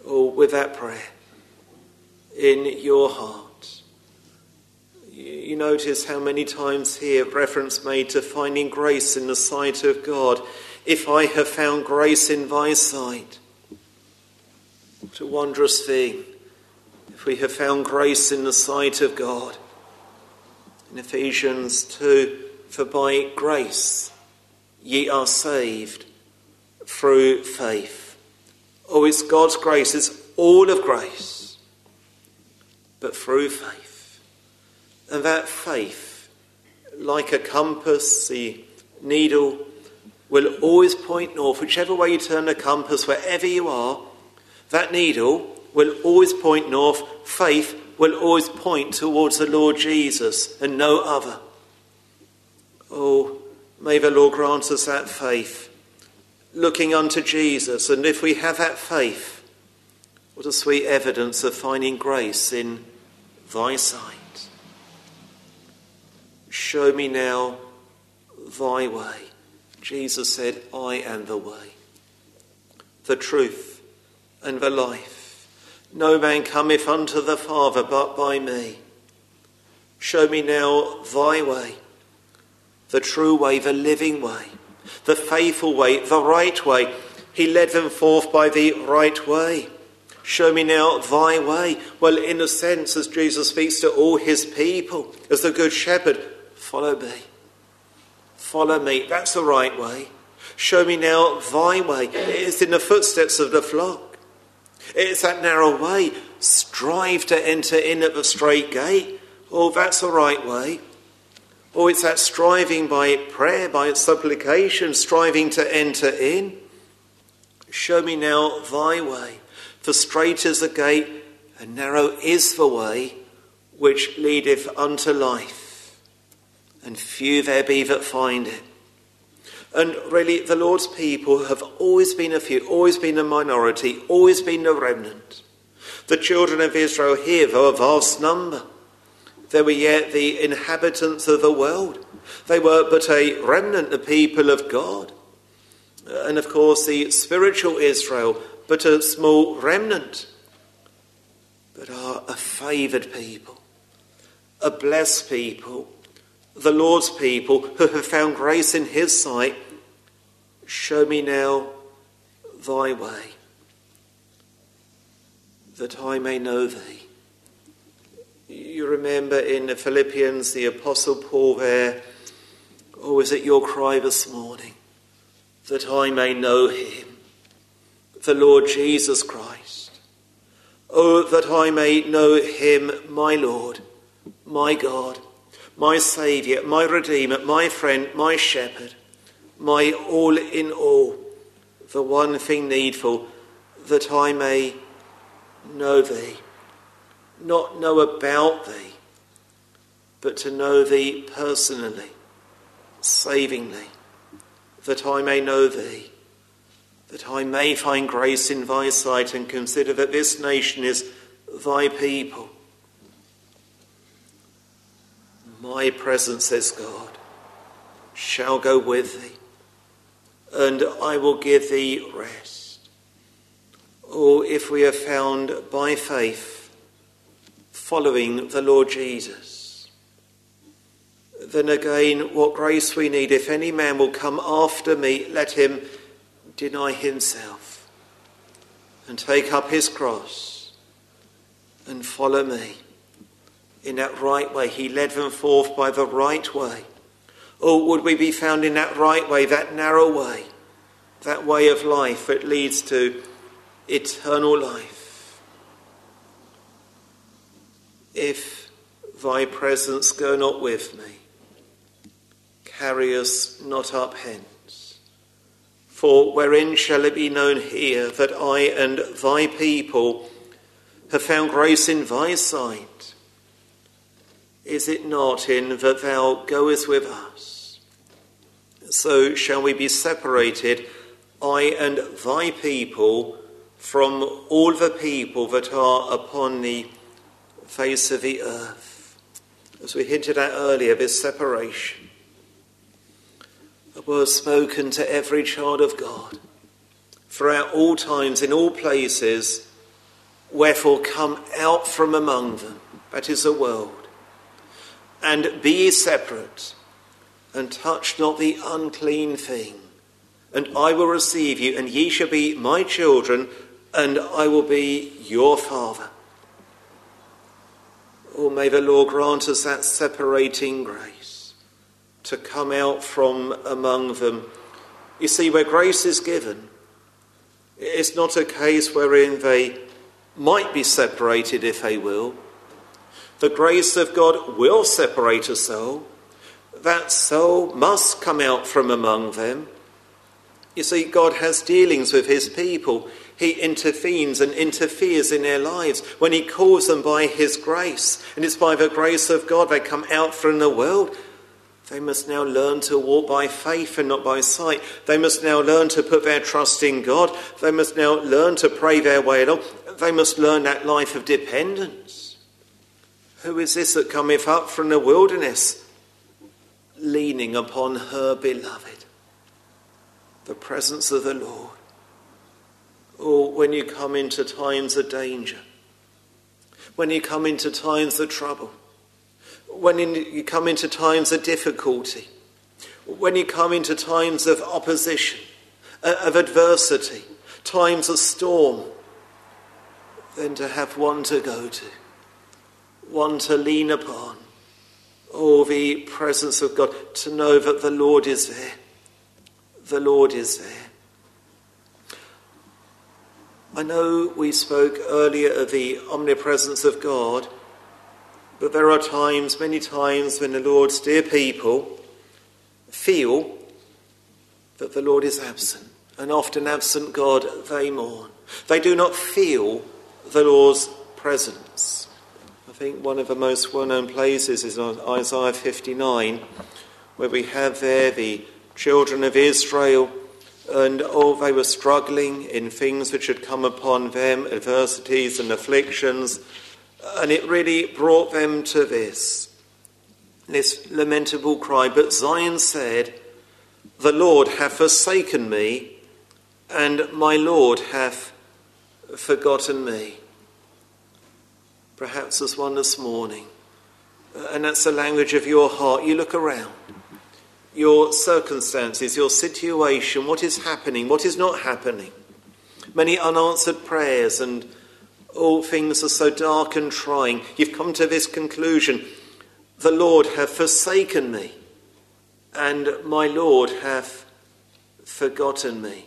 or with that prayer in your heart. You notice how many times here reference made to finding grace in the sight of God. If I have found grace in thy sight. What a wondrous thing if we have found grace in the sight of God. In Ephesians two, for by grace ye are saved through faith. Oh, it's God's grace, it's all of grace, but through faith. And that faith, like a compass, the needle will always point north. Whichever way you turn the compass, wherever you are, that needle will always point north. Faith will always point towards the Lord Jesus and no other. Oh, may the Lord grant us that faith, looking unto Jesus. And if we have that faith, what a sweet evidence of finding grace in thy sight. Show me now thy way. Jesus said, I am the way, the truth, and the life. No man cometh unto the Father but by me. Show me now thy way, the true way, the living way, the faithful way, the right way. He led them forth by the right way. Show me now thy way. Well, in a sense, as Jesus speaks to all his people, as the good shepherd, follow me. Follow me. That's the right way. Show me now thy way. It is in the footsteps of the flock. It is that narrow way. Strive to enter in at the straight gate. Oh, that's the right way. Oh, it's that striving by prayer, by supplication, striving to enter in. Show me now thy way. For straight is the gate, and narrow is the way which leadeth unto life. And few there be that find it. And really, the Lord's people have always been a few, always been a minority, always been a remnant. The children of Israel here, though a vast number, they were yet the inhabitants of the world. They were but a remnant, the people of God. And of course, the spiritual Israel, but a small remnant, but are a favoured people, a blessed people, the Lord's people who have found grace in his sight. Show me now thy way, that I may know thee. You remember in Philippians, the Apostle Paul there, or is it your cry this morning? That I may know him, the Lord Jesus Christ. Oh, that I may know him, my Lord, my God, my Saviour, my Redeemer, my friend, my shepherd, my all in all, the one thing needful, that I may know thee. Not know about thee, but to know thee personally, savingly, that I may know thee, that I may find grace in thy sight and consider that this nation is thy people. My presence, says God, shall go with thee, and I will give thee rest. Oh, if we are found by faith following the Lord Jesus, then again, what grace we need. If any man will come after me, let him deny himself and take up his cross and follow me. In that right way, he led them forth by the right way. Oh, would we be found in that right way, that narrow way, that way of life that leads to eternal life. If thy presence go not with me, carry us not up hence. For wherein shall it be known here that I and thy people have found grace in thy sight? Is it not in that thou goest with us? So shall we be separated, I and thy people, from all the people that are upon the face of the earth. As we hinted at earlier, this separation. A word spoken to every child of God throughout all times, in all places, Wherefore come out from among them, that is the world, and be ye separate, and touch not the unclean thing, and I will receive you, and ye shall be my children, and I will be your Father. Oh, may the Lord grant us that separating grace to come out from among them. You see, where grace is given, it's not a case wherein they might be separated if they will. The grace of God will separate a soul. That soul must come out from among them. You see, God has dealings with his people. He intervenes and interferes in their lives when he calls them by his grace. And it's by the grace of God they come out from the world. They must now learn to walk by faith and not by sight. They must now learn to put their trust in God. They must now learn to pray their way along. They must learn that life of dependence. Who is this that cometh up from the wilderness, leaning upon her beloved? The presence of the Lord. Or when you come into times of danger, when you come into times of trouble, when you come into times of difficulty, when you come into times of opposition, of adversity, times of storm, then to have one to go to, one to lean upon. Oh, the presence of God, to know that the Lord is there. The Lord is there. I know we spoke earlier of the omnipresence of God, but there are times, many times, when the Lord's dear people feel that the Lord is absent. And often absent God, they mourn. They do not feel the Lord's presence. I think one of the most well-known places is on Isaiah fifty-nine, where we have there the children of Israel, and oh, they were struggling in things which had come upon them, adversities and afflictions, and it really brought them to this, this lamentable cry. But Zion said, the Lord hath forsaken me, and my Lord hath forgotten me. Perhaps there's one this morning, and that's the language of your heart. You look around, your circumstances, your situation, what is happening, what is not happening. Many unanswered prayers, and all things are so dark and trying. You've come to this conclusion: the Lord hath forsaken me, and my Lord hath forgotten me.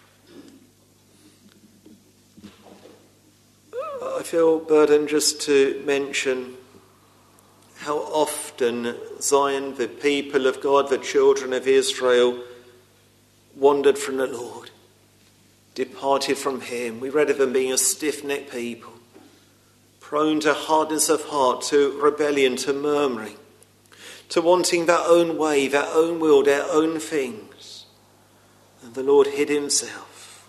I feel burdened just to mention how often Zion, the people of God, the children of Israel, wandered from the Lord, departed from him. We read of them being a stiff-necked people, prone to hardness of heart, to rebellion, to murmuring, to wanting their own way, their own will, their own things. And the Lord hid himself.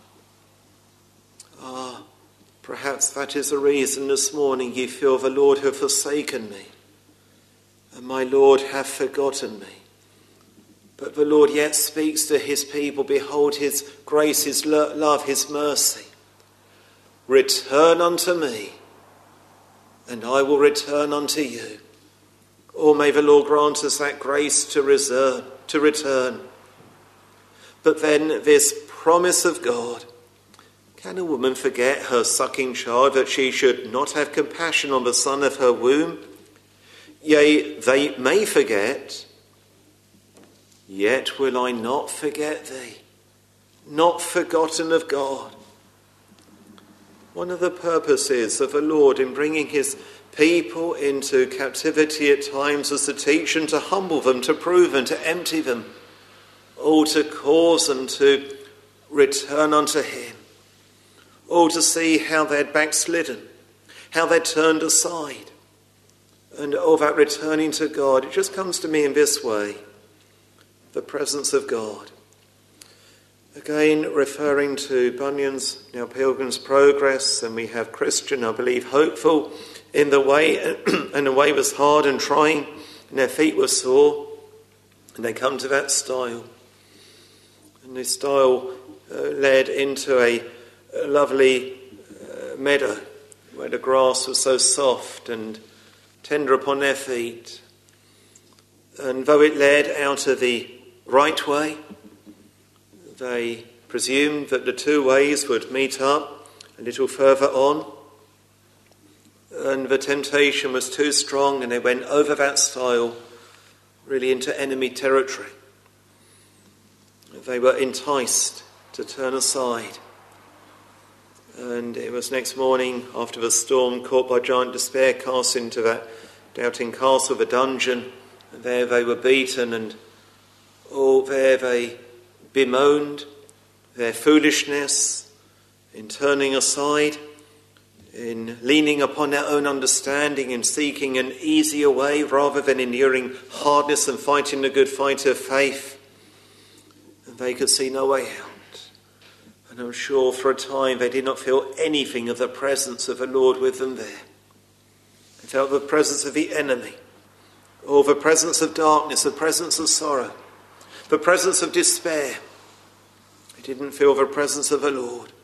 Ah, perhaps that is the reason this morning you feel the Lord hath forsaken me, and my Lord hath forgotten me. But the Lord yet speaks to his people. Behold his grace, his lo- love, his mercy. Return unto me, and I will return unto you. Or may the Lord grant us that grace to reserve, to return. But then this promise of God. Can a woman forget her sucking child, that she should not have compassion on the son of her womb? Yea, they may forget, yet will I not forget thee. Not forgotten of God. One of the purposes of the Lord in bringing his people into captivity at times was to teach and to humble them, to prove them, to empty them, or to cause them to return unto him. Or to see how they'd backslidden, how they'd turned aside. And all that returning to God, it just comes to me in this way. The presence of God. Again, referring to Bunyan's Now Pilgrim's Progress, and we have Christian, I believe, hopeful in the way, and the way was hard and trying, and their feet were sore, and they come to that stile. And this stile uh, led into a, a lovely uh, meadow, where the grass was so soft and tender upon their feet. And though it led out of the right way, they presumed that the two ways would meet up a little further on. And the temptation was too strong, and they went over that stile, really into enemy territory. They were enticed to turn aside. And it was next morning, after the storm, caught by giant despair, cast into that doubting castle, the dungeon. And there they were beaten, and oh, there they bemoaned their foolishness in turning aside, in leaning upon their own understanding, in seeking an easier way rather than enduring hardness and fighting the good fight of faith. And they could see no way out. And I'm sure for a time they did not feel anything of the presence of the Lord with them there. They felt the presence of the enemy, or the presence of darkness, the presence of sorrow, the presence of despair. They didn't feel the presence of the Lord.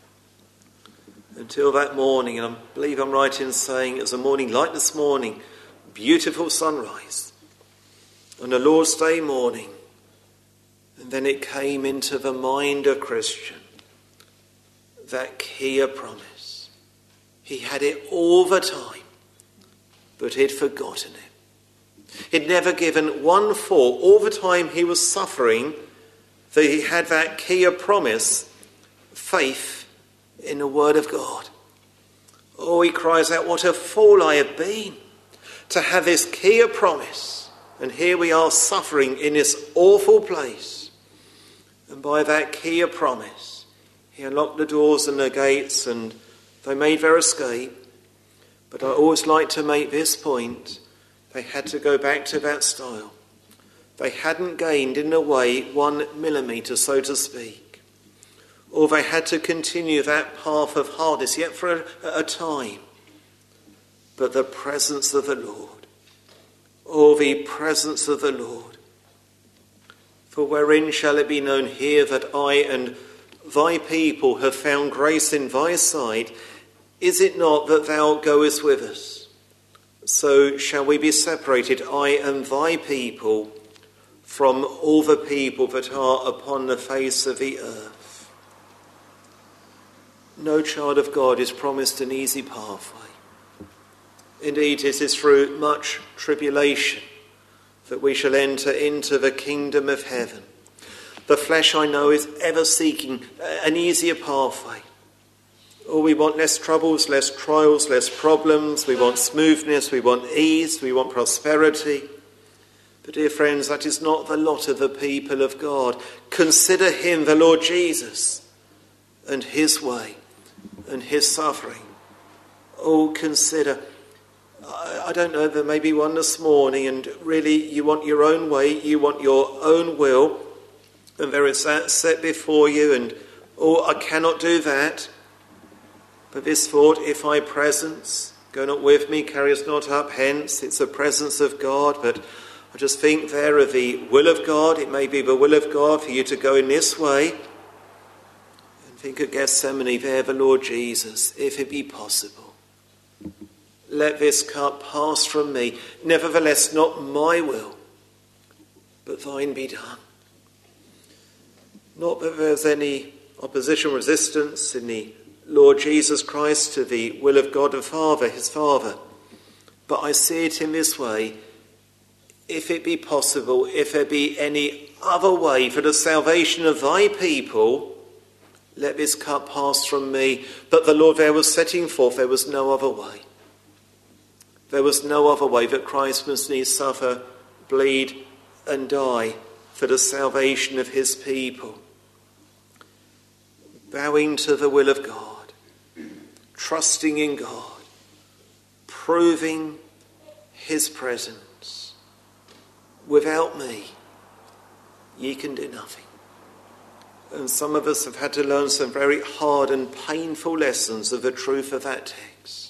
Until that morning, and I believe I'm right in saying it was a morning like this morning, beautiful sunrise, on a Lord's Day morning. And then it came into the mind of Christian, that key promise. He had it all the time, but he'd forgotten it. He'd never given one thought all the time he was suffering that he had that key promise, faith in the word of God. Oh, he cries out, what a fool I have been to have this key promise. And here we are suffering in this awful place. And by that key promise, he unlocked the doors and the gates, and they made their escape. But I always like to make this point. They had to go back to that stile. They hadn't gained in a way one millimetre, so to speak. Or they had to continue that path of hardness, yet for a, a time. But the presence of the Lord, or the presence of the Lord. For wherein shall it be known here that I and thy people have found grace in thy sight? Is it not that thou goest with us? So shall we be separated, I and thy people, from all the people that are upon the face of the earth. No child of God is promised an easy pathway. Indeed, it is through much tribulation that we shall enter into the kingdom of heaven. The flesh, I know, is ever seeking an easier pathway. Oh, we want less troubles, less trials, less problems. We want smoothness, we want ease, we want prosperity. But dear friends, that is not the lot of the people of God. Consider him, the Lord Jesus, and his way and his suffering. Oh, consider. I don't know, there may be one this morning, and really you want your own way, you want your own will, and there is that set before you, and oh, I cannot do that. But this thought, if I presence, go not with me, carry us not up hence. It's the presence of God, but I just think there of the will of God. It may be the will of God for you to go in this way. And think of Gethsemane, there the Lord Jesus, if it be possible. Let this cup pass from me. Nevertheless, not my will, but thine be done. Not that there's any opposition, resistance in the Lord Jesus Christ to the will of God the Father, his Father. But I see it in this way. If it be possible, if there be any other way for the salvation of thy people, let this cup pass from me. But the Lord there was setting forth, there was no other way. There was no other way that Christ must needs suffer, bleed and die for the salvation of his people. Bowing to the will of God, trusting in God, proving his presence. Without me, ye can do nothing. And some of us have had to learn some very hard and painful lessons of the truth of that text.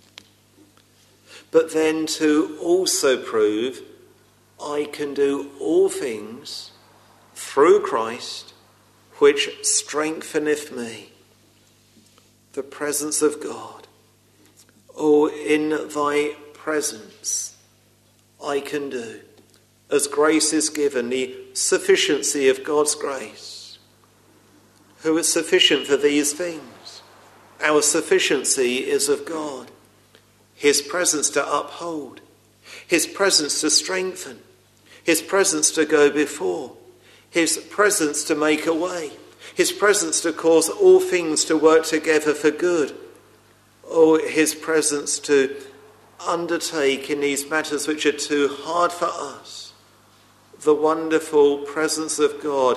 But then to also prove I can do all things through Christ, which strengtheneth me. The presence of God, Oh, in thy presence I can do, as grace is given, the sufficiency of God's grace, who is sufficient for these things. Our sufficiency is of God, his presence to uphold, his presence to strengthen, his presence to go before, his presence to make a way, his presence to cause all things to work together for good. Oh, his presence to undertake in these matters which are too hard for us. The wonderful presence of God.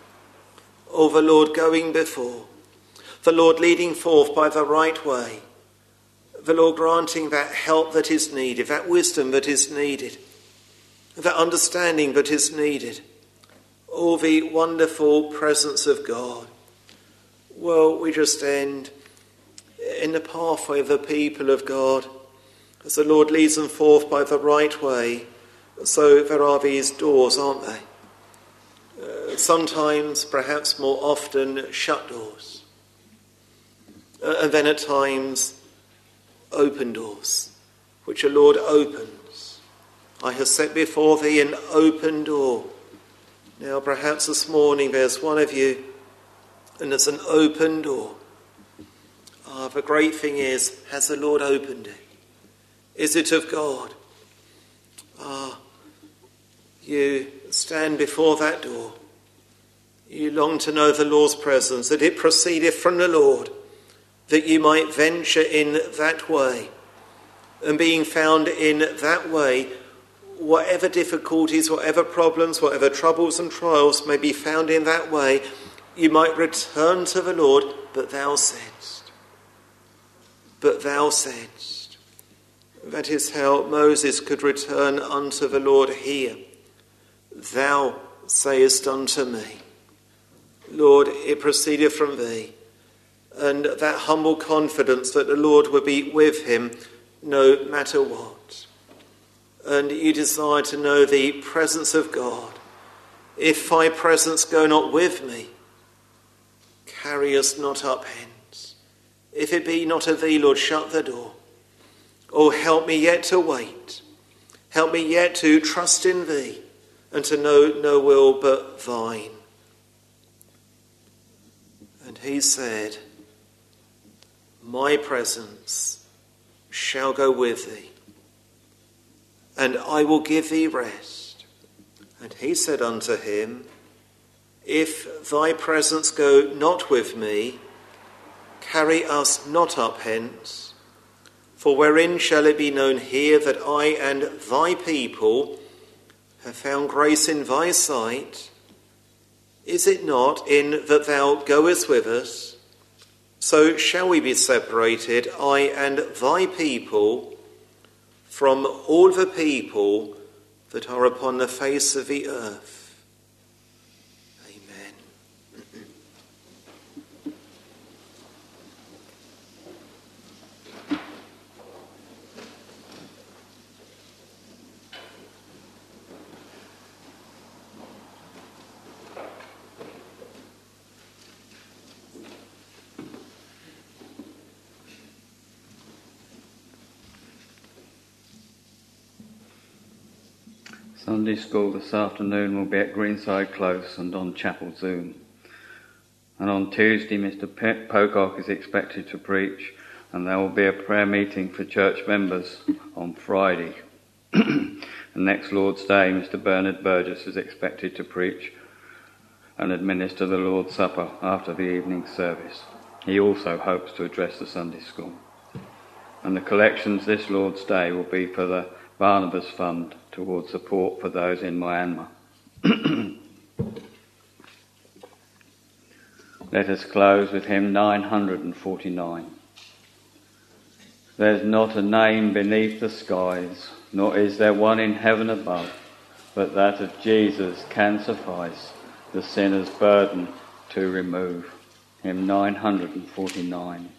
Oh, the Lord going before, the Lord leading forth by the right way, the Lord granting that help that is needed, that wisdom that is needed, that understanding that is needed. Oh, the wonderful presence of God. Well, we just end in the pathway of the people of God. As the Lord leads them forth by the right way, so there are these doors, aren't they? Uh, sometimes, perhaps more often, shut doors. Uh, and then at times, open doors, which the Lord opens. I have set before thee an open door. Now, perhaps this morning there's one of you, and there's an open door. Ah, the great thing is, has the Lord opened it? Is it of God? Ah, you stand before that door. You long to know the Lord's presence, that it proceedeth from the Lord, that you might venture in that way. And being found in that way, whatever difficulties, whatever problems, whatever troubles and trials may be found in that way, you might return to the Lord, but thou saidst. But thou saidst. That is how Moses could return unto the Lord here. Thou sayest unto me. Lord, it proceeded from thee. And that humble confidence that the Lord would be with him no matter what. And you desire to know the presence of God. If thy presence go not with me, carry us not up hence. If it be not of thee, Lord, shut the door. Oh, help me yet to wait. Help me yet to trust in thee and to know no will but thine. And he said, my presence shall go with thee, and I will give thee rest. And he said unto him, if thy presence go not with me, carry us not up hence. For wherein shall it be known here that I and thy people have found grace in thy sight? Is it not in that thou goest with us? So shall we be separated, I and thy people, from all the people that are upon the face of the earth. Amen. Sunday school this afternoon will be at Greenside Close and on Chapel Zoom. And on Tuesday, Mister P- Pocock is expected to preach, and there will be a prayer meeting for church members on Friday. And next Lord's Day, Mister Bernard Burgess is expected to preach and administer the Lord's Supper after the evening service. He also hopes to address the Sunday school. And the collections this Lord's Day will be for the Barnabas Fund towards support for those in Myanmar. Let us close with hymn nine hundred forty-nine. There's not a name beneath the skies, nor is there one in heaven above, but that of Jesus can suffice the sinner's burden to remove. Hymn nine hundred forty-nine.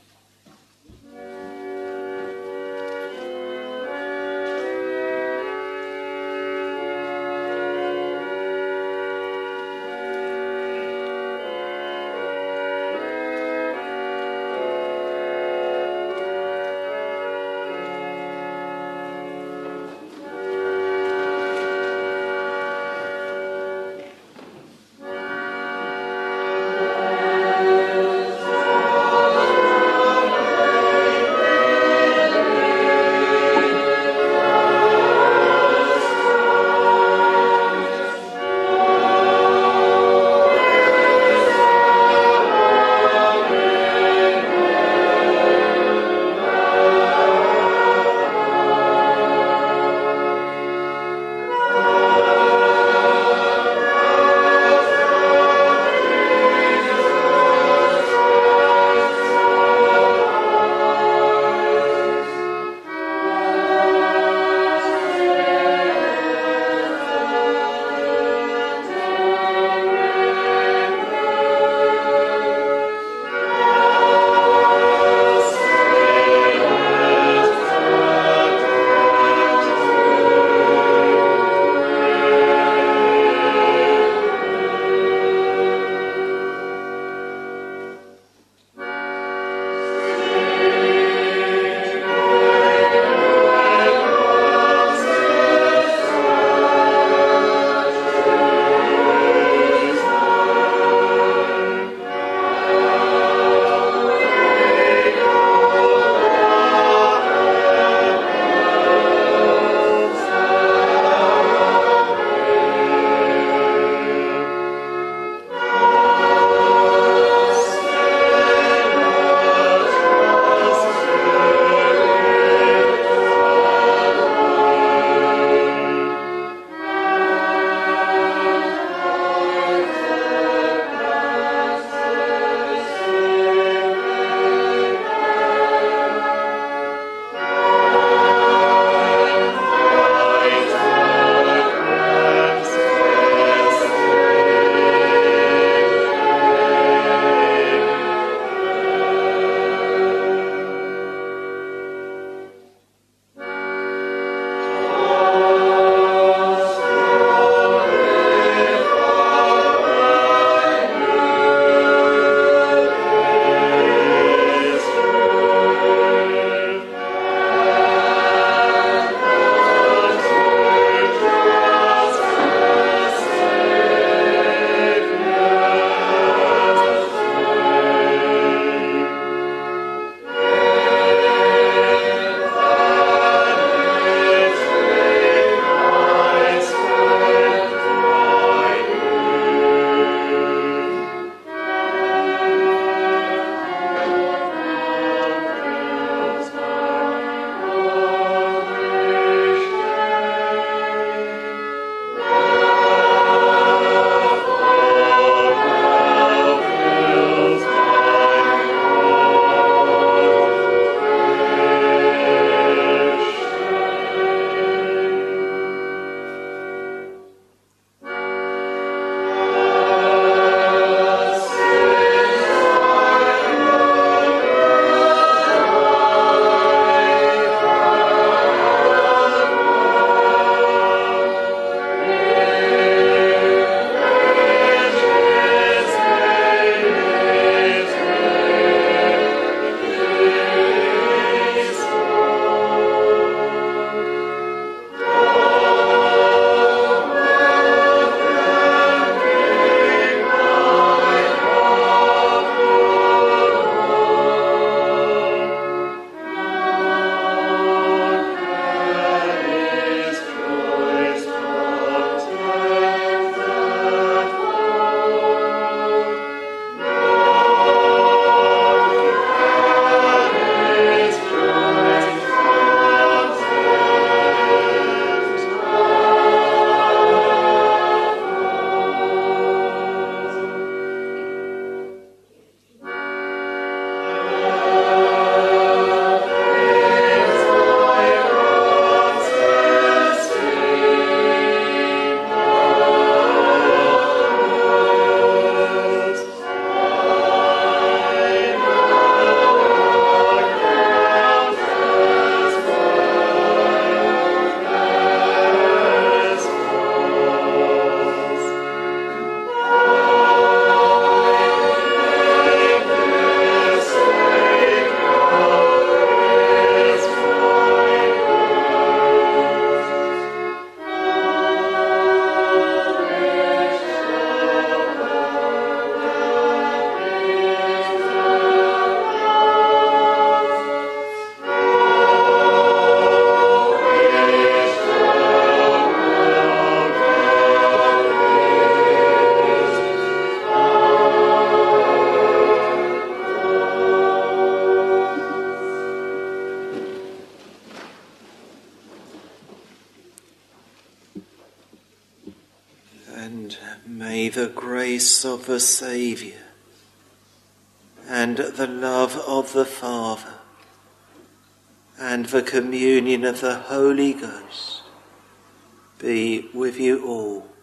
And may the grace of the Saviour and the love of the Father and the communion of the Holy Ghost be with you all.